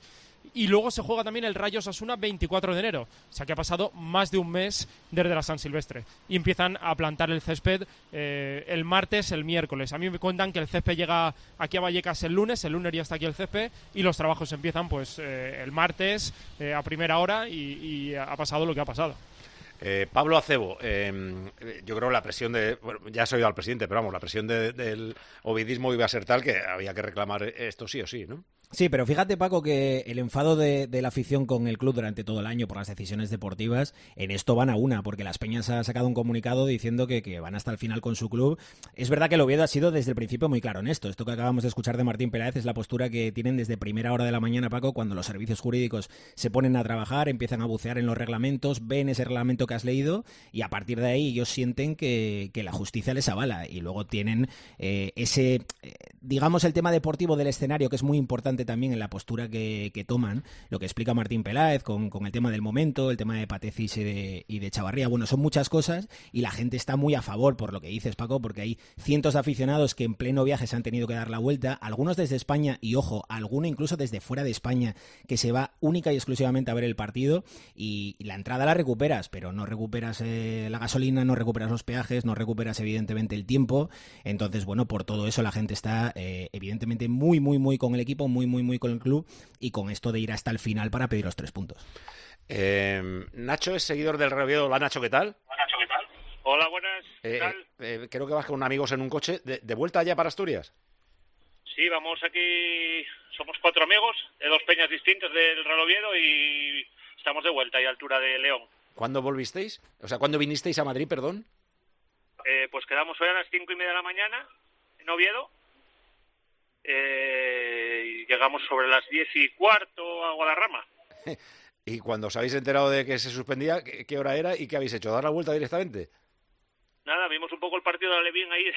Y luego se juega también el Rayo Osasuna veinticuatro de enero. O sea que ha pasado más de un mes desde la San Silvestre. Y empiezan a plantar el césped eh, el martes, el miércoles. A mí me cuentan que el césped llega aquí a Vallecas el lunes, el lunes ya está aquí el césped, y los trabajos empiezan pues eh, el martes eh, a primera hora y, y ha pasado lo que ha pasado. Eh, Pablo Acebo, eh, yo creo que la presión de... Bueno, ya has oído al presidente, pero vamos, la presión de, del ovidismo iba a ser tal que había que reclamar esto sí o sí, ¿no? Sí, pero fíjate, Paco, que el enfado de, de la afición con el club durante todo el año por las decisiones deportivas, en esto van a una, porque Las Peñas ha sacado un comunicado diciendo que, que van hasta el final con su club. Es verdad que el Oviedo ha sido desde el principio muy claro en esto. Esto que acabamos de escuchar de Martín Peláez es la postura que tienen desde primera hora de la mañana, Paco, cuando los servicios jurídicos se ponen a trabajar, empiezan a bucear en los reglamentos, ven ese reglamento que has leído y a partir de ahí ellos sienten que, que la justicia les avala y luego tienen eh, ese, eh, digamos, el tema deportivo del escenario, que es muy importante también en la postura que, que toman, lo que explica Martín Peláez con, con el tema del momento, el tema de Patecis y de, y de Chavarría. Bueno, son muchas cosas y la gente está muy a favor por lo que dices, Paco, porque hay cientos de aficionados que en pleno viaje se han tenido que dar la vuelta, algunos desde España y, ojo, alguno incluso desde fuera de España, que se va única y exclusivamente a ver el partido y, y la entrada la recuperas, pero no recuperas eh, la gasolina, no recuperas los peajes, no recuperas evidentemente el tiempo. Entonces, bueno, por todo eso la gente está eh, evidentemente muy, muy, muy con el equipo, muy, muy, muy con el club y con esto de ir hasta el final para pedir los tres puntos. Eh, Nacho es seguidor del Real Oviedo. Hola, Nacho, ¿qué tal? Hola, Nacho, ¿qué tal? Hola, buenas, ¿qué eh, tal? Eh, creo que vas con amigos en un coche. ¿De, de vuelta ya para Asturias? Sí, vamos aquí, somos cuatro amigos de dos peñas distintas del Real Oviedo y estamos de vuelta ahí a altura de León. ¿Cuándo volvisteis? O sea, ¿cuándo vinisteis a Madrid, perdón? Eh, pues quedamos hoy a las cinco y media de la mañana en Oviedo. Eh, y llegamos sobre las diez y cuarto a Guadarrama. Y cuando os habéis enterado de que se suspendía, ¿qué, qué hora era y qué habéis hecho? ¿Dar la vuelta directamente? Nada, vimos un poco el partido de Alevín ahí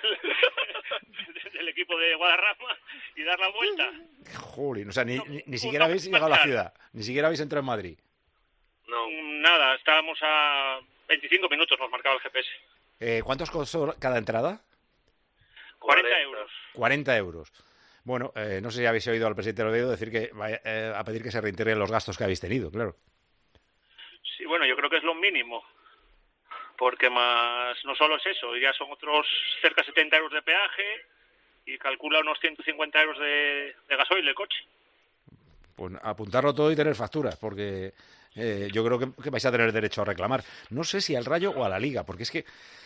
del, del equipo de Guadarrama y dar la vuelta. Jolín, o sea, ni, No, ni, ni no, siquiera no, habéis no, llegado a la no. ciudad, ni siquiera habéis entrado en Madrid. No, nada, estábamos a veinticinco minutos, nos marcaba el G P S. Eh, ¿Cuántos costó cada entrada? cuarenta euros. cuarenta euros. Bueno, eh, no sé si habéis oído al presidente del Oviedo decir que vaya eh, a pedir que se reintegren los gastos que habéis tenido, claro. Sí, bueno, yo creo que es lo mínimo, porque más no solo es eso, ya son otros cerca de setenta euros de peaje y calcula unos ciento cincuenta euros de, de gasoil el coche. Pues apuntarlo todo y tener facturas, porque eh, yo creo que, que vais a tener derecho a reclamar. No sé si al Rayo o a la Liga, porque es que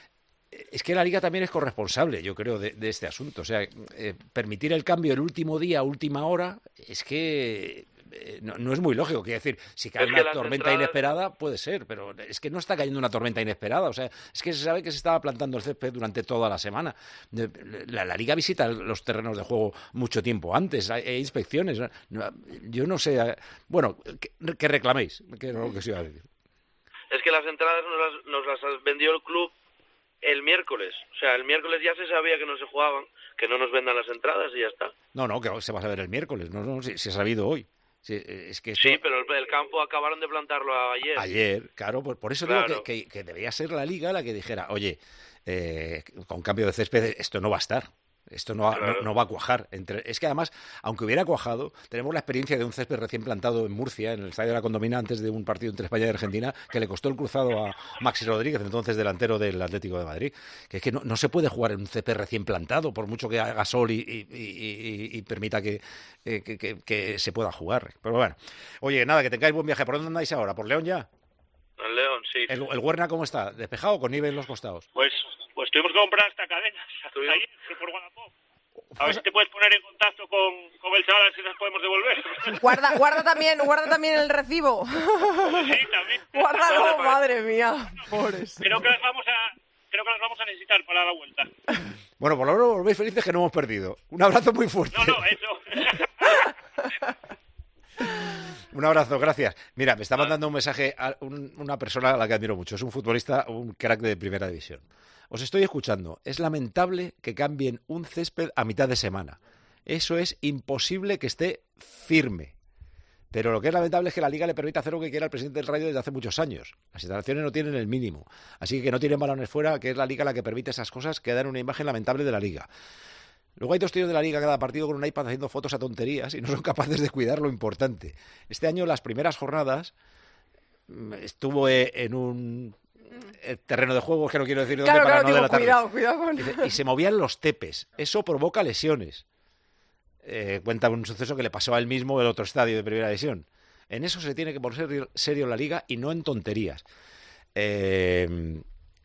es que la Liga también es corresponsable, yo creo, de, de este asunto. O sea, eh, permitir el cambio el último día, última hora, es que eh, no, no es muy lógico. Quiero decir, si cae Es que una las tormenta entradas- inesperada, puede ser, pero es que no está cayendo una tormenta inesperada. O sea, es que se sabe que se estaba plantando el césped durante toda la semana. De- La, la Liga visita los terrenos de juego mucho tiempo antes, hay, hay inspecciones. No, yo no sé. eh, Bueno, que, que reclaméis, que es lo que os iba a decir. Es que las entradas nos las, nos las vendió el club el miércoles. O sea, el miércoles ya se sabía que no se jugaban, que no nos vendan las entradas y ya está. No, no, que se va a saber el miércoles. No, no, si, si ha sabido hoy. Si, es que esto- Sí, pero el, el campo acabaron de plantarlo ayer. Ayer, claro, por, por eso Claro. digo que, que, que debería ser la Liga la que dijera, oye, eh, con cambio de césped esto no va a estar, esto no, va- Claro. no, no va a cuajar. Entre, es que además, aunque hubiera cuajado, tenemos la experiencia de un césped recién plantado en Murcia, en el Estadio de la Condomina, antes de un partido entre España y Argentina, que le costó el cruzado a Maxi Rodríguez, entonces delantero del Atlético de Madrid. Que es que no, no se puede jugar en un césped recién plantado, por mucho que haga sol y, y- y- y- y permita que, eh, que, que- que se pueda jugar. Pero bueno, oye, nada, que tengáis buen viaje. ¿Por dónde andáis ahora? ¿Por León ya? El León, sí. ¿El, el Huerna cómo está? ¿Despejado o con nieve en los costados? Pues, pues tuvimos que comprar hasta cadenas hasta ayer por Wallapop. A ver si te puedes poner en contacto con, con el chaval, a ver si las podemos devolver. Guarda, guarda también, guarda también el recibo. Sí, también. Guárdalo, madre mía. Pobres. Creo que las vamos a, creo que las vamos a necesitar para la vuelta. Bueno, por lo menos volvéis felices que no hemos perdido. Un abrazo muy fuerte. No, no, eso. Un abrazo, gracias. Mira, me está mandando un mensaje a un- una persona a la que admiro mucho. Es un futbolista, un crack de primera división. Os estoy escuchando. Es lamentable que cambien un césped a mitad de semana. Eso es imposible que esté firme. Pero lo que es lamentable es que la Liga le permite hacer lo que quiera al presidente del Rayo desde hace muchos años. Las instalaciones no tienen el mínimo. Así que que no tienen balones fuera, que es la Liga la que permite esas cosas, que dan una imagen lamentable de la Liga. Luego hay dos tíos de la Liga cada partido con un iPad haciendo fotos a tonterías y no son capaces de cuidar lo importante. Este año, las primeras jornadas, estuvo en un terreno de juego, que no quiero decir dónde, claro, para claro, no digo, delatarles. cuidado, cuidado con... Y se movían los tepes. Eso provoca lesiones. Eh, cuenta un suceso que le pasó a él mismo en otro estadio de primera división. En eso se tiene que poner serio la Liga y no en tonterías. Eh,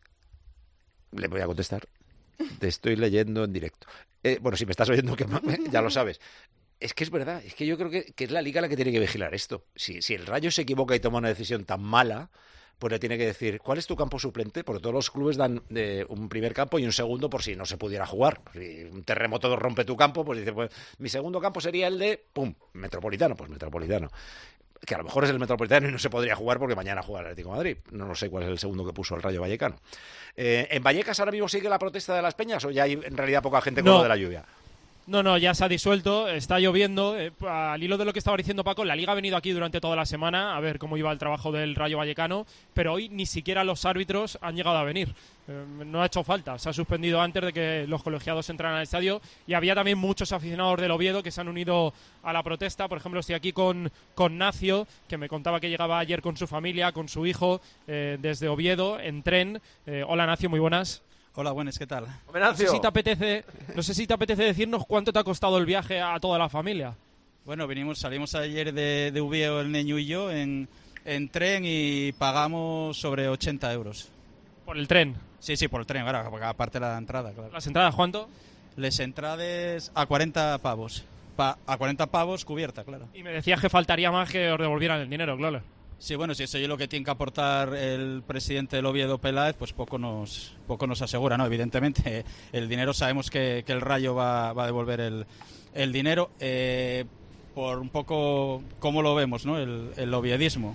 le voy a contestar. Te estoy leyendo en directo. Eh, bueno, si me estás oyendo, que ya lo sabes. Es que es verdad, es que yo creo que, que es la Liga la que tiene que vigilar esto. Si, si el Rayo se equivoca y toma una decisión tan mala, pues le tiene que decir, ¿cuál es tu campo suplente? Porque todos los clubes dan eh, un primer campo y un segundo por si no se pudiera jugar. Si un terremoto rompe tu campo, pues dice, pues mi segundo campo sería el de, pum, Metropolitano, pues Metropolitano. Que a lo mejor es el Metropolitano y no se podría jugar porque mañana juega el Atlético de Madrid. No lo sé cuál es el segundo que puso el Rayo Vallecano. Eh, ¿En Vallecas ahora mismo sigue la protesta de las peñas o ya hay en realidad poca gente con no. lo de la lluvia? No, no, ya se ha disuelto, está lloviendo. Eh, al hilo de lo que estaba diciendo Paco, la Liga ha venido aquí durante toda la semana a ver cómo iba el trabajo del Rayo Vallecano, pero hoy ni siquiera los árbitros han llegado a venir. Eh, no ha hecho falta, se ha suspendido antes de que los colegiados entraran al estadio y había también muchos aficionados del Oviedo que se han unido a la protesta. Por ejemplo, estoy aquí con, con Nacio, que me contaba que llegaba ayer con su familia, con su hijo, eh, desde Oviedo, en tren. Eh, hola Nacio, muy buenas. Hola, buenas, ¿qué tal? No sé, si te apetece, no sé si te apetece decirnos cuánto te ha costado el viaje a toda la familia. Bueno, vinimos, salimos ayer de, de Ubieo, el niño y yo, en, en tren y pagamos sobre ochenta euros. ¿Por el tren? Sí, sí, por el tren, claro, aparte la entrada, claro. ¿Las entradas cuánto? Les entrades a cuarenta pavos. Pa, a cuarenta pavos cubierta, claro. Y me decías que faltaría más que os devolvieran el dinero, claro. Sí, bueno, si eso es lo que tiene que aportar el presidente del Oviedo, Peláez, pues poco nos poco nos asegura, ¿no? Evidentemente, el dinero sabemos que, que el Rayo va, va a devolver el, el dinero. Eh, por un poco cómo lo vemos, ¿no? El, el oviedismo.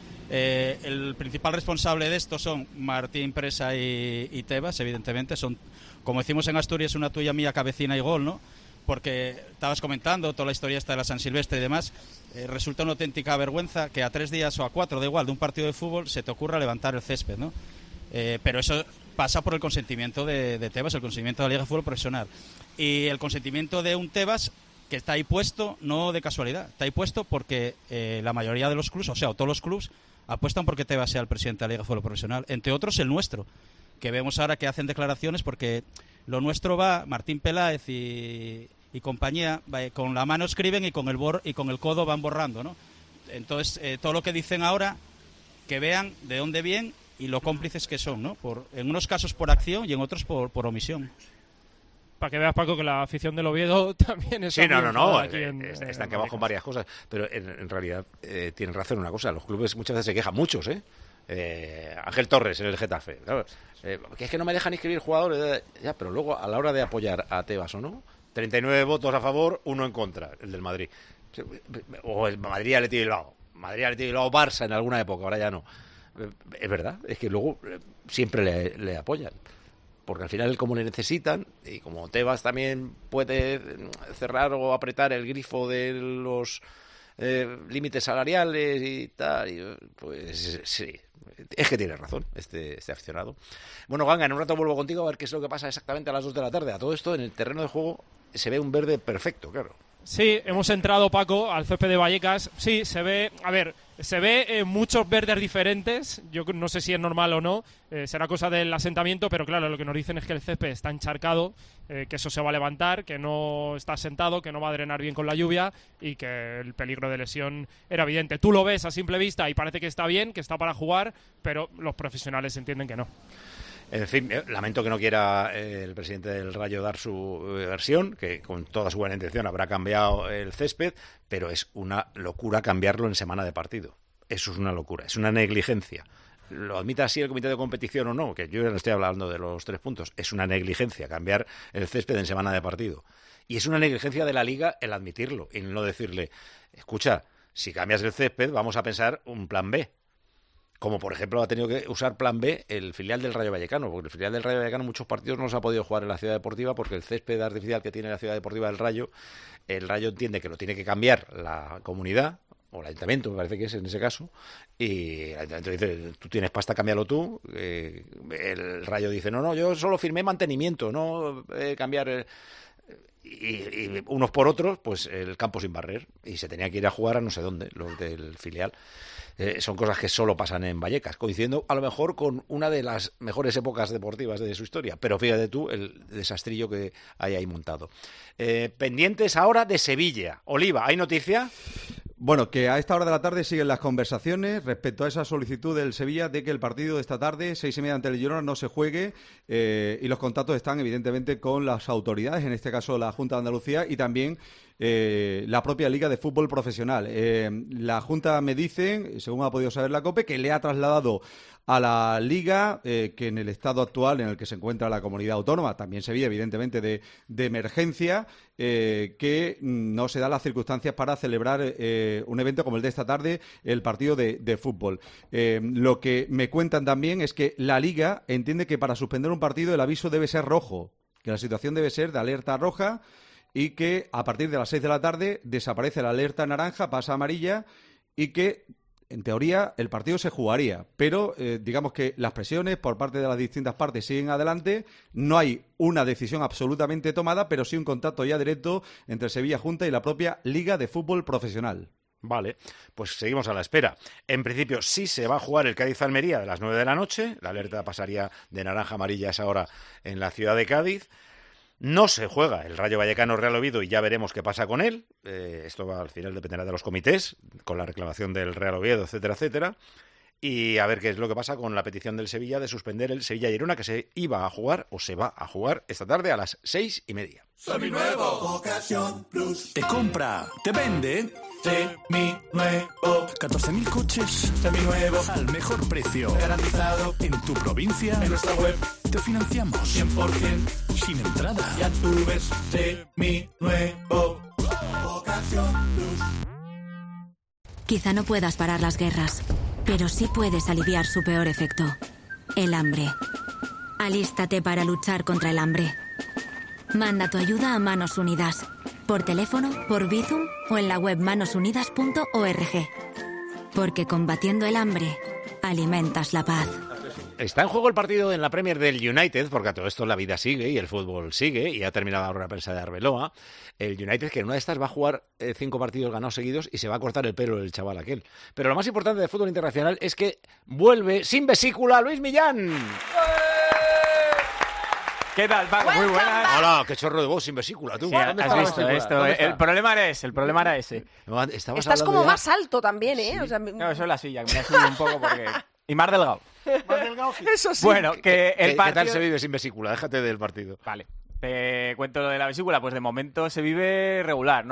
Eh, el principal responsable de esto son Martín Presa y, y Tebas, evidentemente. Son, como decimos en Asturias, una tuya mía, cabecina y gol, ¿no? Porque estabas comentando toda la historia esta de la San Silvestre y demás, eh, resulta una auténtica vergüenza que a tres días o a cuatro, da igual, de un partido de fútbol se te ocurra levantar el césped, ¿no? Eh, pero eso pasa por el consentimiento de, de Tebas, el consentimiento de la Liga de Fútbol Profesional. Y el consentimiento de un Tebas que está ahí puesto, no de casualidad, está ahí puesto porque eh, la mayoría de los clubes, o sea, o todos los clubes, apuestan porque Tebas sea el presidente de la Liga de Fútbol Profesional, entre otros el nuestro, que vemos ahora que hacen declaraciones porque lo nuestro va, Martín Peláez y, y compañía, va, con la mano escriben y con el bor, y con el codo van borrando, ¿no? Entonces, eh, todo lo que dicen ahora, que vean de dónde vienen y lo cómplices que son, ¿no? Por, en unos casos por acción y en otros por, por omisión. Para que veas, Paco, que la afición del Oviedo también es... Sí, no, no, no, aquí en, eh, en, están que abajo en varias cosas, pero en, en realidad eh, tienen razón una cosa, los clubes muchas veces se quejan, muchos, ¿eh? Eh, Ángel Torres en el Getafe, claro, eh, que es que no me dejan inscribir jugadores, eh, ya, pero luego a la hora de apoyar a Tebas o no, treinta y nueve votos a favor, uno en contra, el del Madrid, o el Madrid Athletic Bilbao, Madrid Athletic Bilbao Barça en alguna época, ahora ya no, eh, es verdad, es que luego eh, siempre le, le apoyan, porque al final como le necesitan y como Tebas también puede cerrar o apretar el grifo de los eh, límites salariales y tal, y, pues sí. Es que tiene razón este, este aficionado. Bueno, Ganga, en un rato vuelvo contigo a ver qué es lo que pasa exactamente a las dos de la tarde. A todo esto, en el terreno de juego se ve un verde perfecto, claro. Sí, hemos entrado, Paco, al césped de Vallecas. Sí, se ve, a ver, se ve eh, muchos verdes diferentes. Yo no sé si es normal o no, eh, será cosa del asentamiento, pero claro, lo que nos dicen es que el césped está encharcado, eh, que eso se va a levantar, que no está asentado, que no va a drenar bien con la lluvia y que el peligro de lesión era evidente. Tú lo ves a simple vista y parece que está bien, que está para jugar, pero los profesionales entienden que no. En fin, lamento que no quiera eh, el presidente del Rayo dar su eh, versión, que con toda su buena intención habrá cambiado el césped, pero es una locura cambiarlo en semana de partido. Eso es una locura, es una negligencia. Lo admita así el comité de competición o no, que yo no estoy hablando de los tres puntos, es una negligencia cambiar el césped en semana de partido. Y es una negligencia de la Liga el admitirlo y no decirle, escucha, si cambias el césped vamos a pensar un plan B. Como por ejemplo ha tenido que usar plan B el filial del Rayo Vallecano, porque el filial del Rayo Vallecano muchos partidos no los ha podido jugar en la Ciudad Deportiva porque el césped artificial que tiene la Ciudad Deportiva del Rayo, el Rayo entiende que lo tiene que cambiar la comunidad, o el ayuntamiento, me parece que es en ese caso, y el ayuntamiento dice, tú tienes pasta, cámbialo tú, eh, el Rayo dice, no, no, yo solo firmé mantenimiento, no eh, cambiar... El... y, y unos por otros, pues el campo sin barrer. Y se tenía que ir a jugar a no sé dónde, los del filial. Eh, son cosas que solo pasan en Vallecas, coincidiendo a lo mejor con una de las mejores épocas deportivas de su historia. Pero fíjate tú el desastrillo que hay ahí montado. Eh, pendientes ahora de Sevilla. Oliva, ¿hay noticia? Bueno, que a esta hora de la tarde siguen las conversaciones respecto a esa solicitud del Sevilla de que el partido de esta tarde, seis y media ante el Girona, no se juegue eh, y los contactos están evidentemente con las autoridades, en este caso la Junta de Andalucía y también eh, la propia Liga de Fútbol Profesional. Eh, la Junta me dice, según ha podido saber la COPE, que le ha trasladado a la Liga, eh, que en el estado actual en el que se encuentra la comunidad autónoma, también Sevilla, evidentemente, de, de emergencia, eh, que no se dan las circunstancias para celebrar eh, un evento como el de esta tarde, el partido de, de fútbol. Eh, lo que me cuentan también es que la Liga entiende que para suspender un partido el aviso debe ser rojo, que la situación debe ser de alerta roja y que a partir de las seis de la tarde desaparece la alerta naranja, pasa a amarilla y que en teoría, el partido se jugaría, pero eh, digamos que las presiones por parte de las distintas partes siguen adelante. No hay una decisión absolutamente tomada, pero sí un contacto ya directo entre Sevilla Junta y la propia Liga de Fútbol Profesional. Vale, pues seguimos a la espera. En principio sí se va a jugar el Cádiz-Almería de las nueve de la noche. La alerta pasaría de naranja a amarilla a esa hora en la ciudad de Cádiz. No se juega el Rayo Vallecano Real Oviedo y ya veremos qué pasa con él. Eh, esto va, al final dependerá de los comités, con la reclamación del Real Oviedo, etcétera, etcétera. Y a ver qué es lo que pasa con la petición del Sevilla de suspender el Sevilla-Girona, que se iba a jugar o se va a jugar esta tarde a las seis y media. Seminuevo, Ocasión Plus. Te compra, te vende. Seminuevo. catorce mil coches. Seminuevo. Al mejor precio. Garantizado. En tu provincia. En nuestra web. Te financiamos. cien por ciento. Sin entrada. Ya tú ves. Seminuevo. Ocasión Plus. Quizá no puedas parar las guerras, pero sí puedes aliviar su peor efecto. El hambre. Alístate para luchar contra el hambre. Manda tu ayuda a Manos Unidas. Por teléfono, por Bizum o en la web manos unidas punto org. Porque combatiendo el hambre, alimentas la paz. Está en juego el partido en la Premier del United, porque a todo esto la vida sigue y el fútbol sigue, y ha terminado la rueda de prensa de Arbeloa. El United, que en una de estas va a jugar eh, cinco partidos ganados seguidos y se va a cortar el pelo el chaval aquel. Pero lo más importante del fútbol internacional es que vuelve sin vesícula Luis Millán. ¿Qué tal, Paco? Muy buenas. Hola, qué chorro de voz sin vesícula, tú. Sí, has visto esto. El problema era ese, el problema era ese. No, Estás como ya... más alto también, ¿eh? Sí. O sea, no, eso es la silla, que me ha subido un poco porque... Y más delgado. Más delgado, sí. Eso sí. Bueno, que el ¿Qué, partido... ¿Qué tal se vive sin vesícula? Déjate del partido. Vale. Te cuento lo de la vesícula. Pues de momento se vive regular.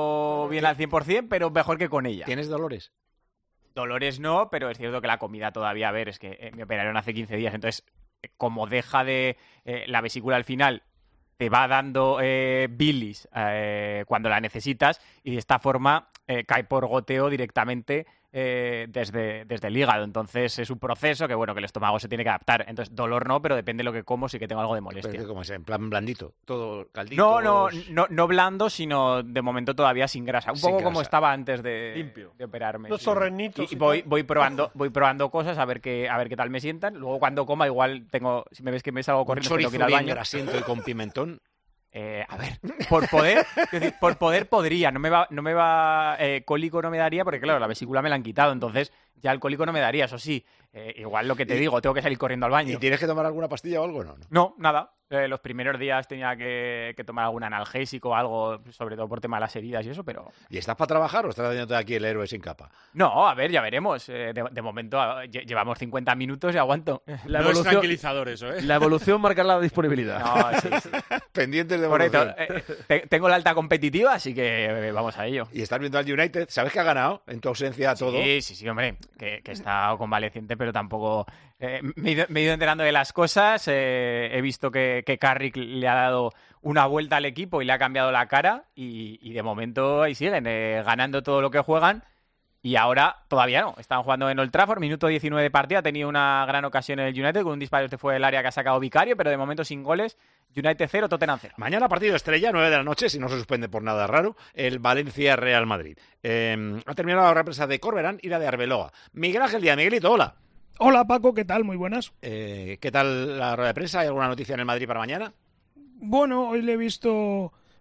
No bien al cien por ciento, pero mejor que con ella. ¿Tienes dolores? Dolores no, pero es cierto que la comida todavía... A ver, es que eh, me operaron hace quince días, entonces... Como deja de eh, la vesícula al final, te va dando eh, bilis eh, cuando la necesitas y de esta forma eh, cae por goteo directamente eh, desde, desde el hígado. Entonces es un proceso que bueno que el estómago se tiene que adaptar. Entonces dolor no, pero depende de lo que como, sí que tengo algo de molestia. Pero ¿cómo es? ¿En plan blandito? ¿Todo caldito? No, no, no, no blando, sino de momento todavía sin grasa. Un Sin poco grasa. como estaba antes de, Limpio. de operarme. Los sí. sorrenitos Y, y voy, tal. voy probando, voy probando cosas a ver qué, a ver qué tal me sientan. Luego cuando coma igual tengo, si me ves que me salgo Un corriendo, tengo que ir chorizo al bien baño. grasiento y con pimentón. Eh, a ver, por poder, es decir, por poder podría, no me va, no me va, eh, cólico no me daría porque claro, la vesícula me la han quitado, entonces ya el cólico no me daría, eso sí, eh, igual lo que te Y- digo, tengo que salir corriendo al baño. ¿Y tienes que tomar alguna pastilla o algo? No, no. No, nada. Eh, los primeros días tenía que, que tomar algún analgésico o algo, sobre todo por tema de las heridas y eso, pero... ¿Y estás para trabajar o estás haciéndote aquí el héroe sin capa? No, a ver, ya veremos. Eh, de, de momento ah, lle- llevamos cincuenta minutos y aguanto. La no es tranquilizador eso, ¿eh? La evolución marca la disponibilidad. No, sí, sí. Pendientes de Correcto. evolución. Eh, te- tengo la alta competitiva, así que eh, vamos a ello. Y estás viendo al United, ¿sabes que ha ganado en tu ausencia todo? Sí, sí, sí, hombre, que, que está convaleciente, pero tampoco... eh, me, he ido, me he ido enterando de las cosas, eh, he visto que, que Carrick le ha dado una vuelta al equipo y le ha cambiado la cara y, y de momento ahí siguen, eh, ganando todo lo que juegan y ahora todavía no. Están jugando en Old Trafford, minuto diecinueve de partida, ha tenido una gran ocasión en el United con un disparo que fue del área que ha sacado Vicario, pero de momento sin goles. United cero, Tottenham cero. Mañana partido estrella, nueve de la noche, si no se suspende por nada raro, el Valencia-Real Madrid. Eh, ha terminado la represa de Corberán y la de Arbeloa. Miguel Ángel Díaz, Miguelito, hola. Hola Paco, ¿qué tal? Muy buenas. Eh, ¿Qué tal la rueda de prensa? ¿Hay alguna noticia en el Madrid para mañana? Bueno, hoy le he visto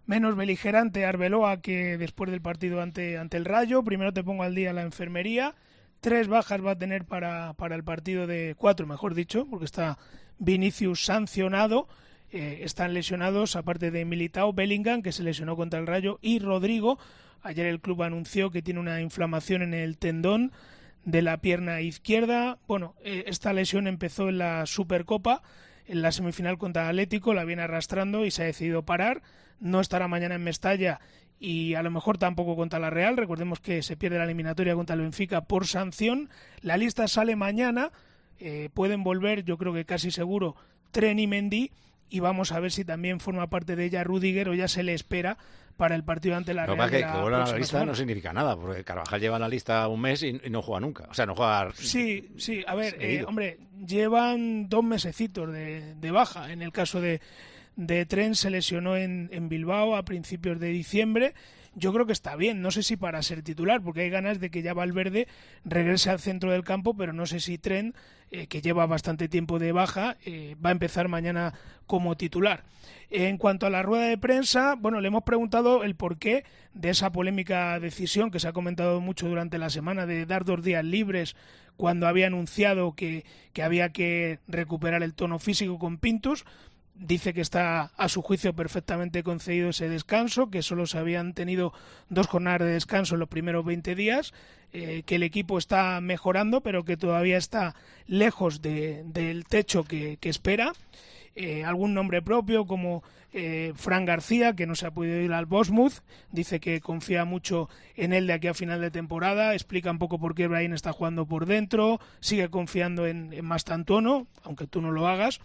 menos beligerante Arbeloa que después del partido ante, ante el Rayo. Primero te pongo al día la enfermería. Tres bajas va a tener para, para el partido de cuatro, mejor dicho, porque está Vinicius sancionado. Eh, están lesionados, aparte de Militao, Bellingham, que se lesionó contra el Rayo, y Rodrigo. Ayer el club anunció que tiene una inflamación en el tendón de la pierna izquierda. Bueno, eh, esta lesión empezó en la Supercopa, en la semifinal contra Atlético, la viene arrastrando y se ha decidido parar. No estará mañana en Mestalla y a lo mejor tampoco contra la Real. Recordemos que se pierde la eliminatoria contra el Benfica por sanción. La lista sale mañana, eh, pueden volver, yo creo que casi seguro, Tren y Mendy, y vamos a ver si también forma parte de ella Rüdiger o ya se le espera para el partido ante la Real. Lo que de que, la que vuelvan a la próxima lista semana. no significa nada, porque Carvajal lleva en la lista un mes y, y no juega nunca. O sea, no juega... Sí, sí, a ver, eh, seguido. hombre, llevan dos mesecitos de, de baja. En el caso de, de Tren se lesionó en, en Bilbao a principios de diciembre. Yo creo que está bien, no sé si para ser titular, porque hay ganas de que ya Valverde regrese al centro del campo, pero no sé si Tren, eh, que lleva bastante tiempo de baja, eh, va a empezar mañana como titular. En cuanto a la rueda de prensa, bueno, le hemos preguntado el porqué de esa polémica decisión que se ha comentado mucho durante la semana de dar dos días libres cuando había anunciado que, que había que recuperar el tono físico con Pintus. Dice que está a su juicio perfectamente concedido ese descanso, que solo se habían tenido dos jornadas de descanso en los primeros veinte días, eh, que el equipo está mejorando, pero que todavía está lejos de, del techo que, que espera. Eh, algún nombre propio como eh, Fran García, que no se ha podido ir al Bournemouth, dice que confía mucho en él de aquí a final de temporada, explica un poco por qué Brahim está jugando por dentro, sigue confiando en, en Mastantuono, aunque tú no lo hagas.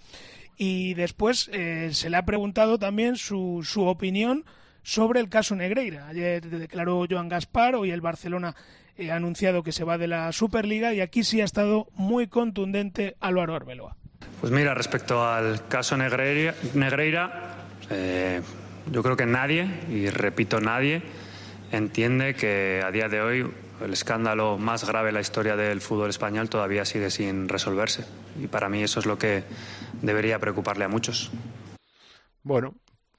Y después eh, se le ha preguntado también su, su opinión sobre el caso Negreira. Ayer declaró Joan Gaspar, hoy el Barcelona eh, ha anunciado que se va de la Superliga y aquí sí ha estado muy contundente Álvaro Arbeloa. Pues mira, respecto al caso Negreira, Negreira eh, yo creo que nadie, y repito nadie, entiende que a día de hoy el escándalo más grave en la historia del fútbol español todavía sigue sin resolverse. Y para mí eso es lo que debería preocuparle a muchos. Bueno,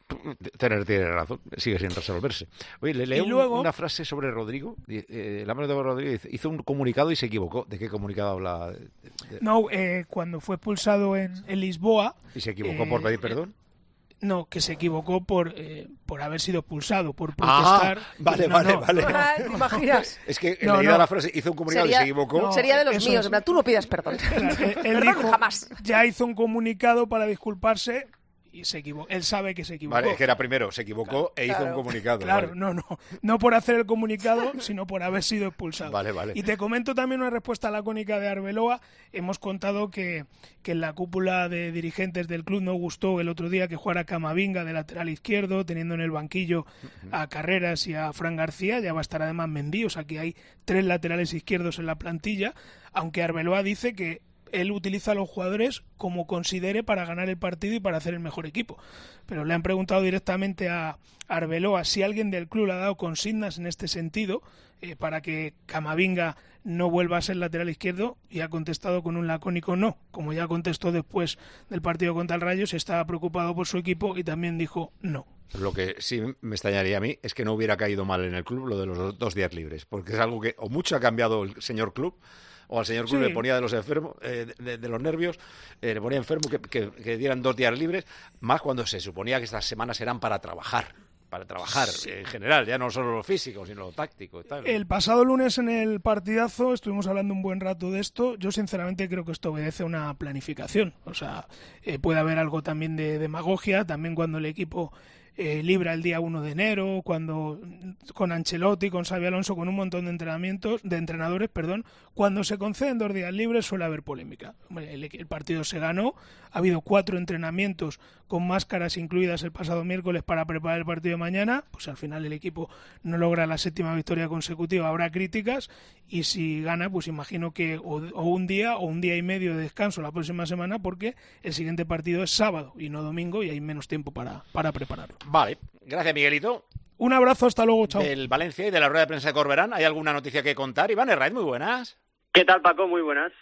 tener tiene razón, sigue sin resolverse. Oye, le leo luego... una frase sobre Rodrigo. Eh, el hombre de Rodrigo hizo un comunicado y se equivocó. ¿De qué comunicado habla? De, de... No, eh, cuando fue expulsado en, en Lisboa... ¿Y se equivocó eh, por pedir perdón? No, que se equivocó por eh, por haber sido expulsado, por protestar. Ah, vale, no, vale, no. vale. Ah, ¿te imaginas? Es que No, leía no. la frase, hizo un comunicado Sería- y se equivocó. no, Sería de los eso míos, es. en plan, tú no pidas perdón. Él, él Perdón dijo, jamás. ya hizo un comunicado para disculparse y se equivocó. Él sabe que se equivocó. Vale, es que era primero, se equivocó e hizo Claro. un comunicado. Claro, vale. no, no. No por hacer el comunicado, sino por haber sido expulsado. Vale, vale. Y te comento también una respuesta lacónica de Arbeloa. Hemos contado que, que en la cúpula de dirigentes del club no gustó el otro día que jugara Camavinga de lateral izquierdo, teniendo en el banquillo a Carreras y a Fran García. Ya va a estar además Mendy, o sea que hay tres laterales izquierdos en la plantilla. Aunque Arbeloa dice que él utiliza a los jugadores como considere para ganar el partido y para hacer el mejor equipo. Pero le han preguntado directamente a Arbeloa si alguien del club le ha dado consignas en este sentido eh, para que Camavinga no vuelva a ser lateral izquierdo, y ha contestado con un lacónico no. Como ya contestó después del partido contra el Rayo, se estaba preocupado por su equipo y también dijo no. Lo que sí me extrañaría a mí es que no hubiera caído mal en el club lo de los dos días libres, porque es algo que o mucho ha cambiado el señor club, o al señor club Sí. le ponía de los enfermos, eh, de, de los nervios, eh, le ponía enfermo que, que, que dieran dos días libres, más cuando se suponía que estas semanas eran para trabajar, para trabajar Sí. en general, ya no solo lo físico, sino lo táctico y tal. El pasado lunes en el partidazo estuvimos hablando un buen rato de esto. Yo sinceramente creo que esto obedece a una planificación. O sea, eh, puede haber algo también de demagogia, también cuando el equipo eh, libra el día uno de enero, cuando con Ancelotti, con Xabi Alonso, con un montón de entrenamientos, de entrenadores, perdón, cuando se conceden dos días libres suele haber polémica. Hombre, el, el partido se ganó, ha habido cuatro entrenamientos con máscaras incluidas el pasado miércoles para preparar el partido de mañana, pues al final el equipo no logra la séptima victoria consecutiva, habrá críticas, y si gana, pues imagino que o, o un día o un día y medio de descanso la próxima semana, porque el siguiente partido es sábado y no domingo y hay menos tiempo para, para prepararlo. Vale, gracias Miguelito. Un abrazo, hasta luego, chao. Del Valencia y de la rueda de prensa de Corberán, ¿hay alguna noticia que contar? Iván Herraiz, muy buenas. ¿Qué tal, Paco? Muy buenas.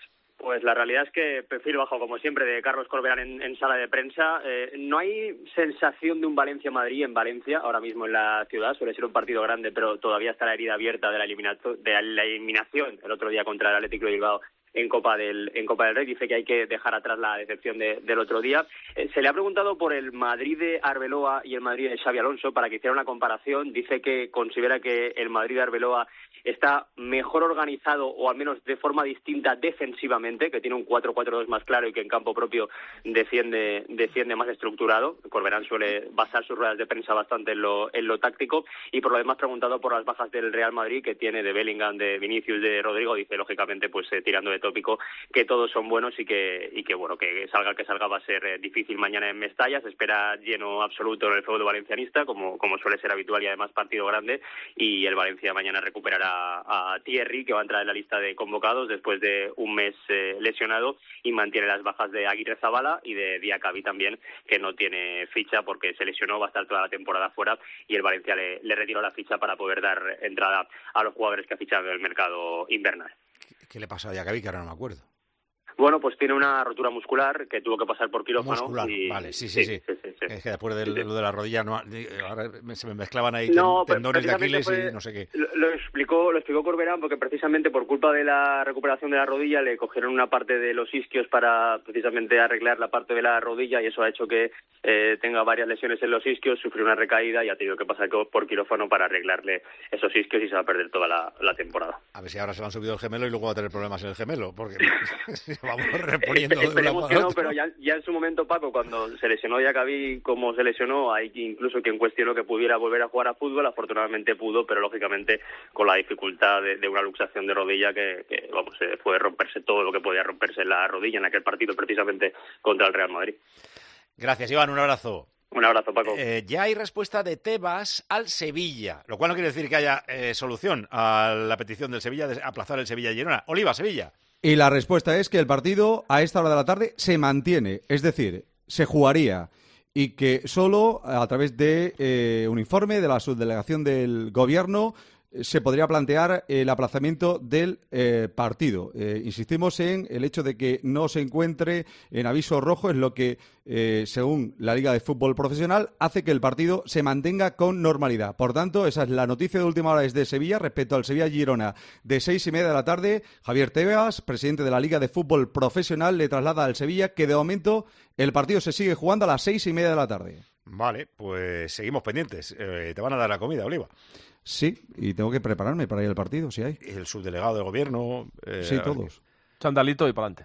Pues la realidad es que perfil bajo, como siempre, de Carlos Corberán en, en sala de prensa. Eh, no hay sensación de un Valencia-Madrid en Valencia, ahora mismo en la ciudad. Suele ser un partido grande, pero todavía está la herida abierta de la, eliminato- de la eliminación el otro día contra el Atlético de Bilbao en Copa del en Copa del Rey. Dice que hay que dejar atrás la decepción de, del otro día. Eh, se le ha preguntado por el Madrid de Arbeloa y el Madrid de Xabi Alonso para que hiciera una comparación. Dice que considera que el Madrid de Arbeloa está mejor organizado, o al menos de forma distinta defensivamente, que tiene un cuatro cuatro dos más claro y que en campo propio defiende defiende más estructurado. Corberán suele basar sus ruedas de prensa bastante en lo, en lo táctico. Y por lo demás, preguntado por las bajas del Real Madrid, que tiene de Bellingham, de Vinicius, de Rodrigo, dice lógicamente pues eh, tirando de tópico que todos son buenos y que y que bueno, que salga el que salga va a ser eh, difícil mañana en Mestalla. Se espera lleno absoluto en el fútbol valencianista, como, como suele ser habitual, y además partido grande, y el Valencia mañana recuperará a Thierry, que va a entrar en la lista de convocados después de un mes eh, lesionado, y mantiene las bajas de Aguirre Zabala y de Diacabí también, que no tiene ficha porque se lesionó, va a estar toda la temporada fuera, y el Valencia le, le retiró la ficha para poder dar entrada a los jugadores que ha fichado en el mercado invernal. ¿Qué le pasó a Diacabí? Que ahora no me acuerdo. Bueno, pues tiene una rotura muscular que tuvo que pasar por quirófano. Muscular, y... vale, sí, sí, sí. sí, sí, sí. Es que después de lo de la rodilla, no, ahora se me mezclaban ahí no, tendones de Aquiles fue, y no sé qué. Lo, lo explicó lo explicó Corberán, porque precisamente por culpa de la recuperación de la rodilla le cogieron una parte de los isquios para precisamente arreglar la parte de la rodilla, y eso ha hecho que eh, tenga varias lesiones en los isquios, sufrió una recaída y ha tenido que pasar por quirófano para arreglarle esos isquios, y se va a perder toda la, la temporada. A ver si ahora se le han subido el gemelo y luego va a tener problemas en el gemelo, porque vamos reponiendo. Esperemos que no, pero ya, ya en su momento, Paco, cuando se lesionó Diacabí como se lesionó, hay incluso quien cuestionó que pudiera volver a jugar a fútbol. Afortunadamente pudo, pero lógicamente con la dificultad de, de una luxación de rodilla que, que vamos, eh, fue romperse todo lo que podía romperse en la rodilla en aquel partido precisamente contra el Real Madrid. Gracias, Iván, un abrazo. Un abrazo, Paco. Eh, ya hay respuesta de Tebas al Sevilla, lo cual no quiere decir que haya eh, solución a la petición del Sevilla de aplazar el Sevilla-Girona. Oliva, Sevilla. Y la respuesta es que el partido a esta hora de la tarde se mantiene, es decir, se jugaría, y que solo a través de eh, un informe de la subdelegación del Gobierno se podría plantear el aplazamiento del eh, partido. Eh, insistimos en el hecho de que no se encuentre en aviso rojo, es lo que, eh, según la Liga de Fútbol Profesional, hace que el partido se mantenga con normalidad. Por tanto, esa es la noticia de última hora desde Sevilla respecto al Sevilla-Girona de seis y media de la tarde. Javier Tebas, presidente de la Liga de Fútbol Profesional, le traslada al Sevilla que de momento el partido se sigue jugando a las seis y media de la tarde. Vale, pues seguimos pendientes. Eh, te van a dar la comida, Oliva. Sí, y tengo que prepararme para ir al partido, si hay. El subdelegado del gobierno. Eh, sí, todos. Sandalito y para adelante.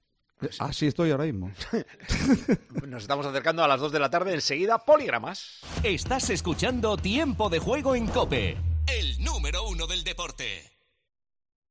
Así estoy ahora mismo. Nos estamos acercando a las dos de la tarde. Enseguida, Poligramas. Estás escuchando Tiempo de Juego en COPE, el número uno del deporte.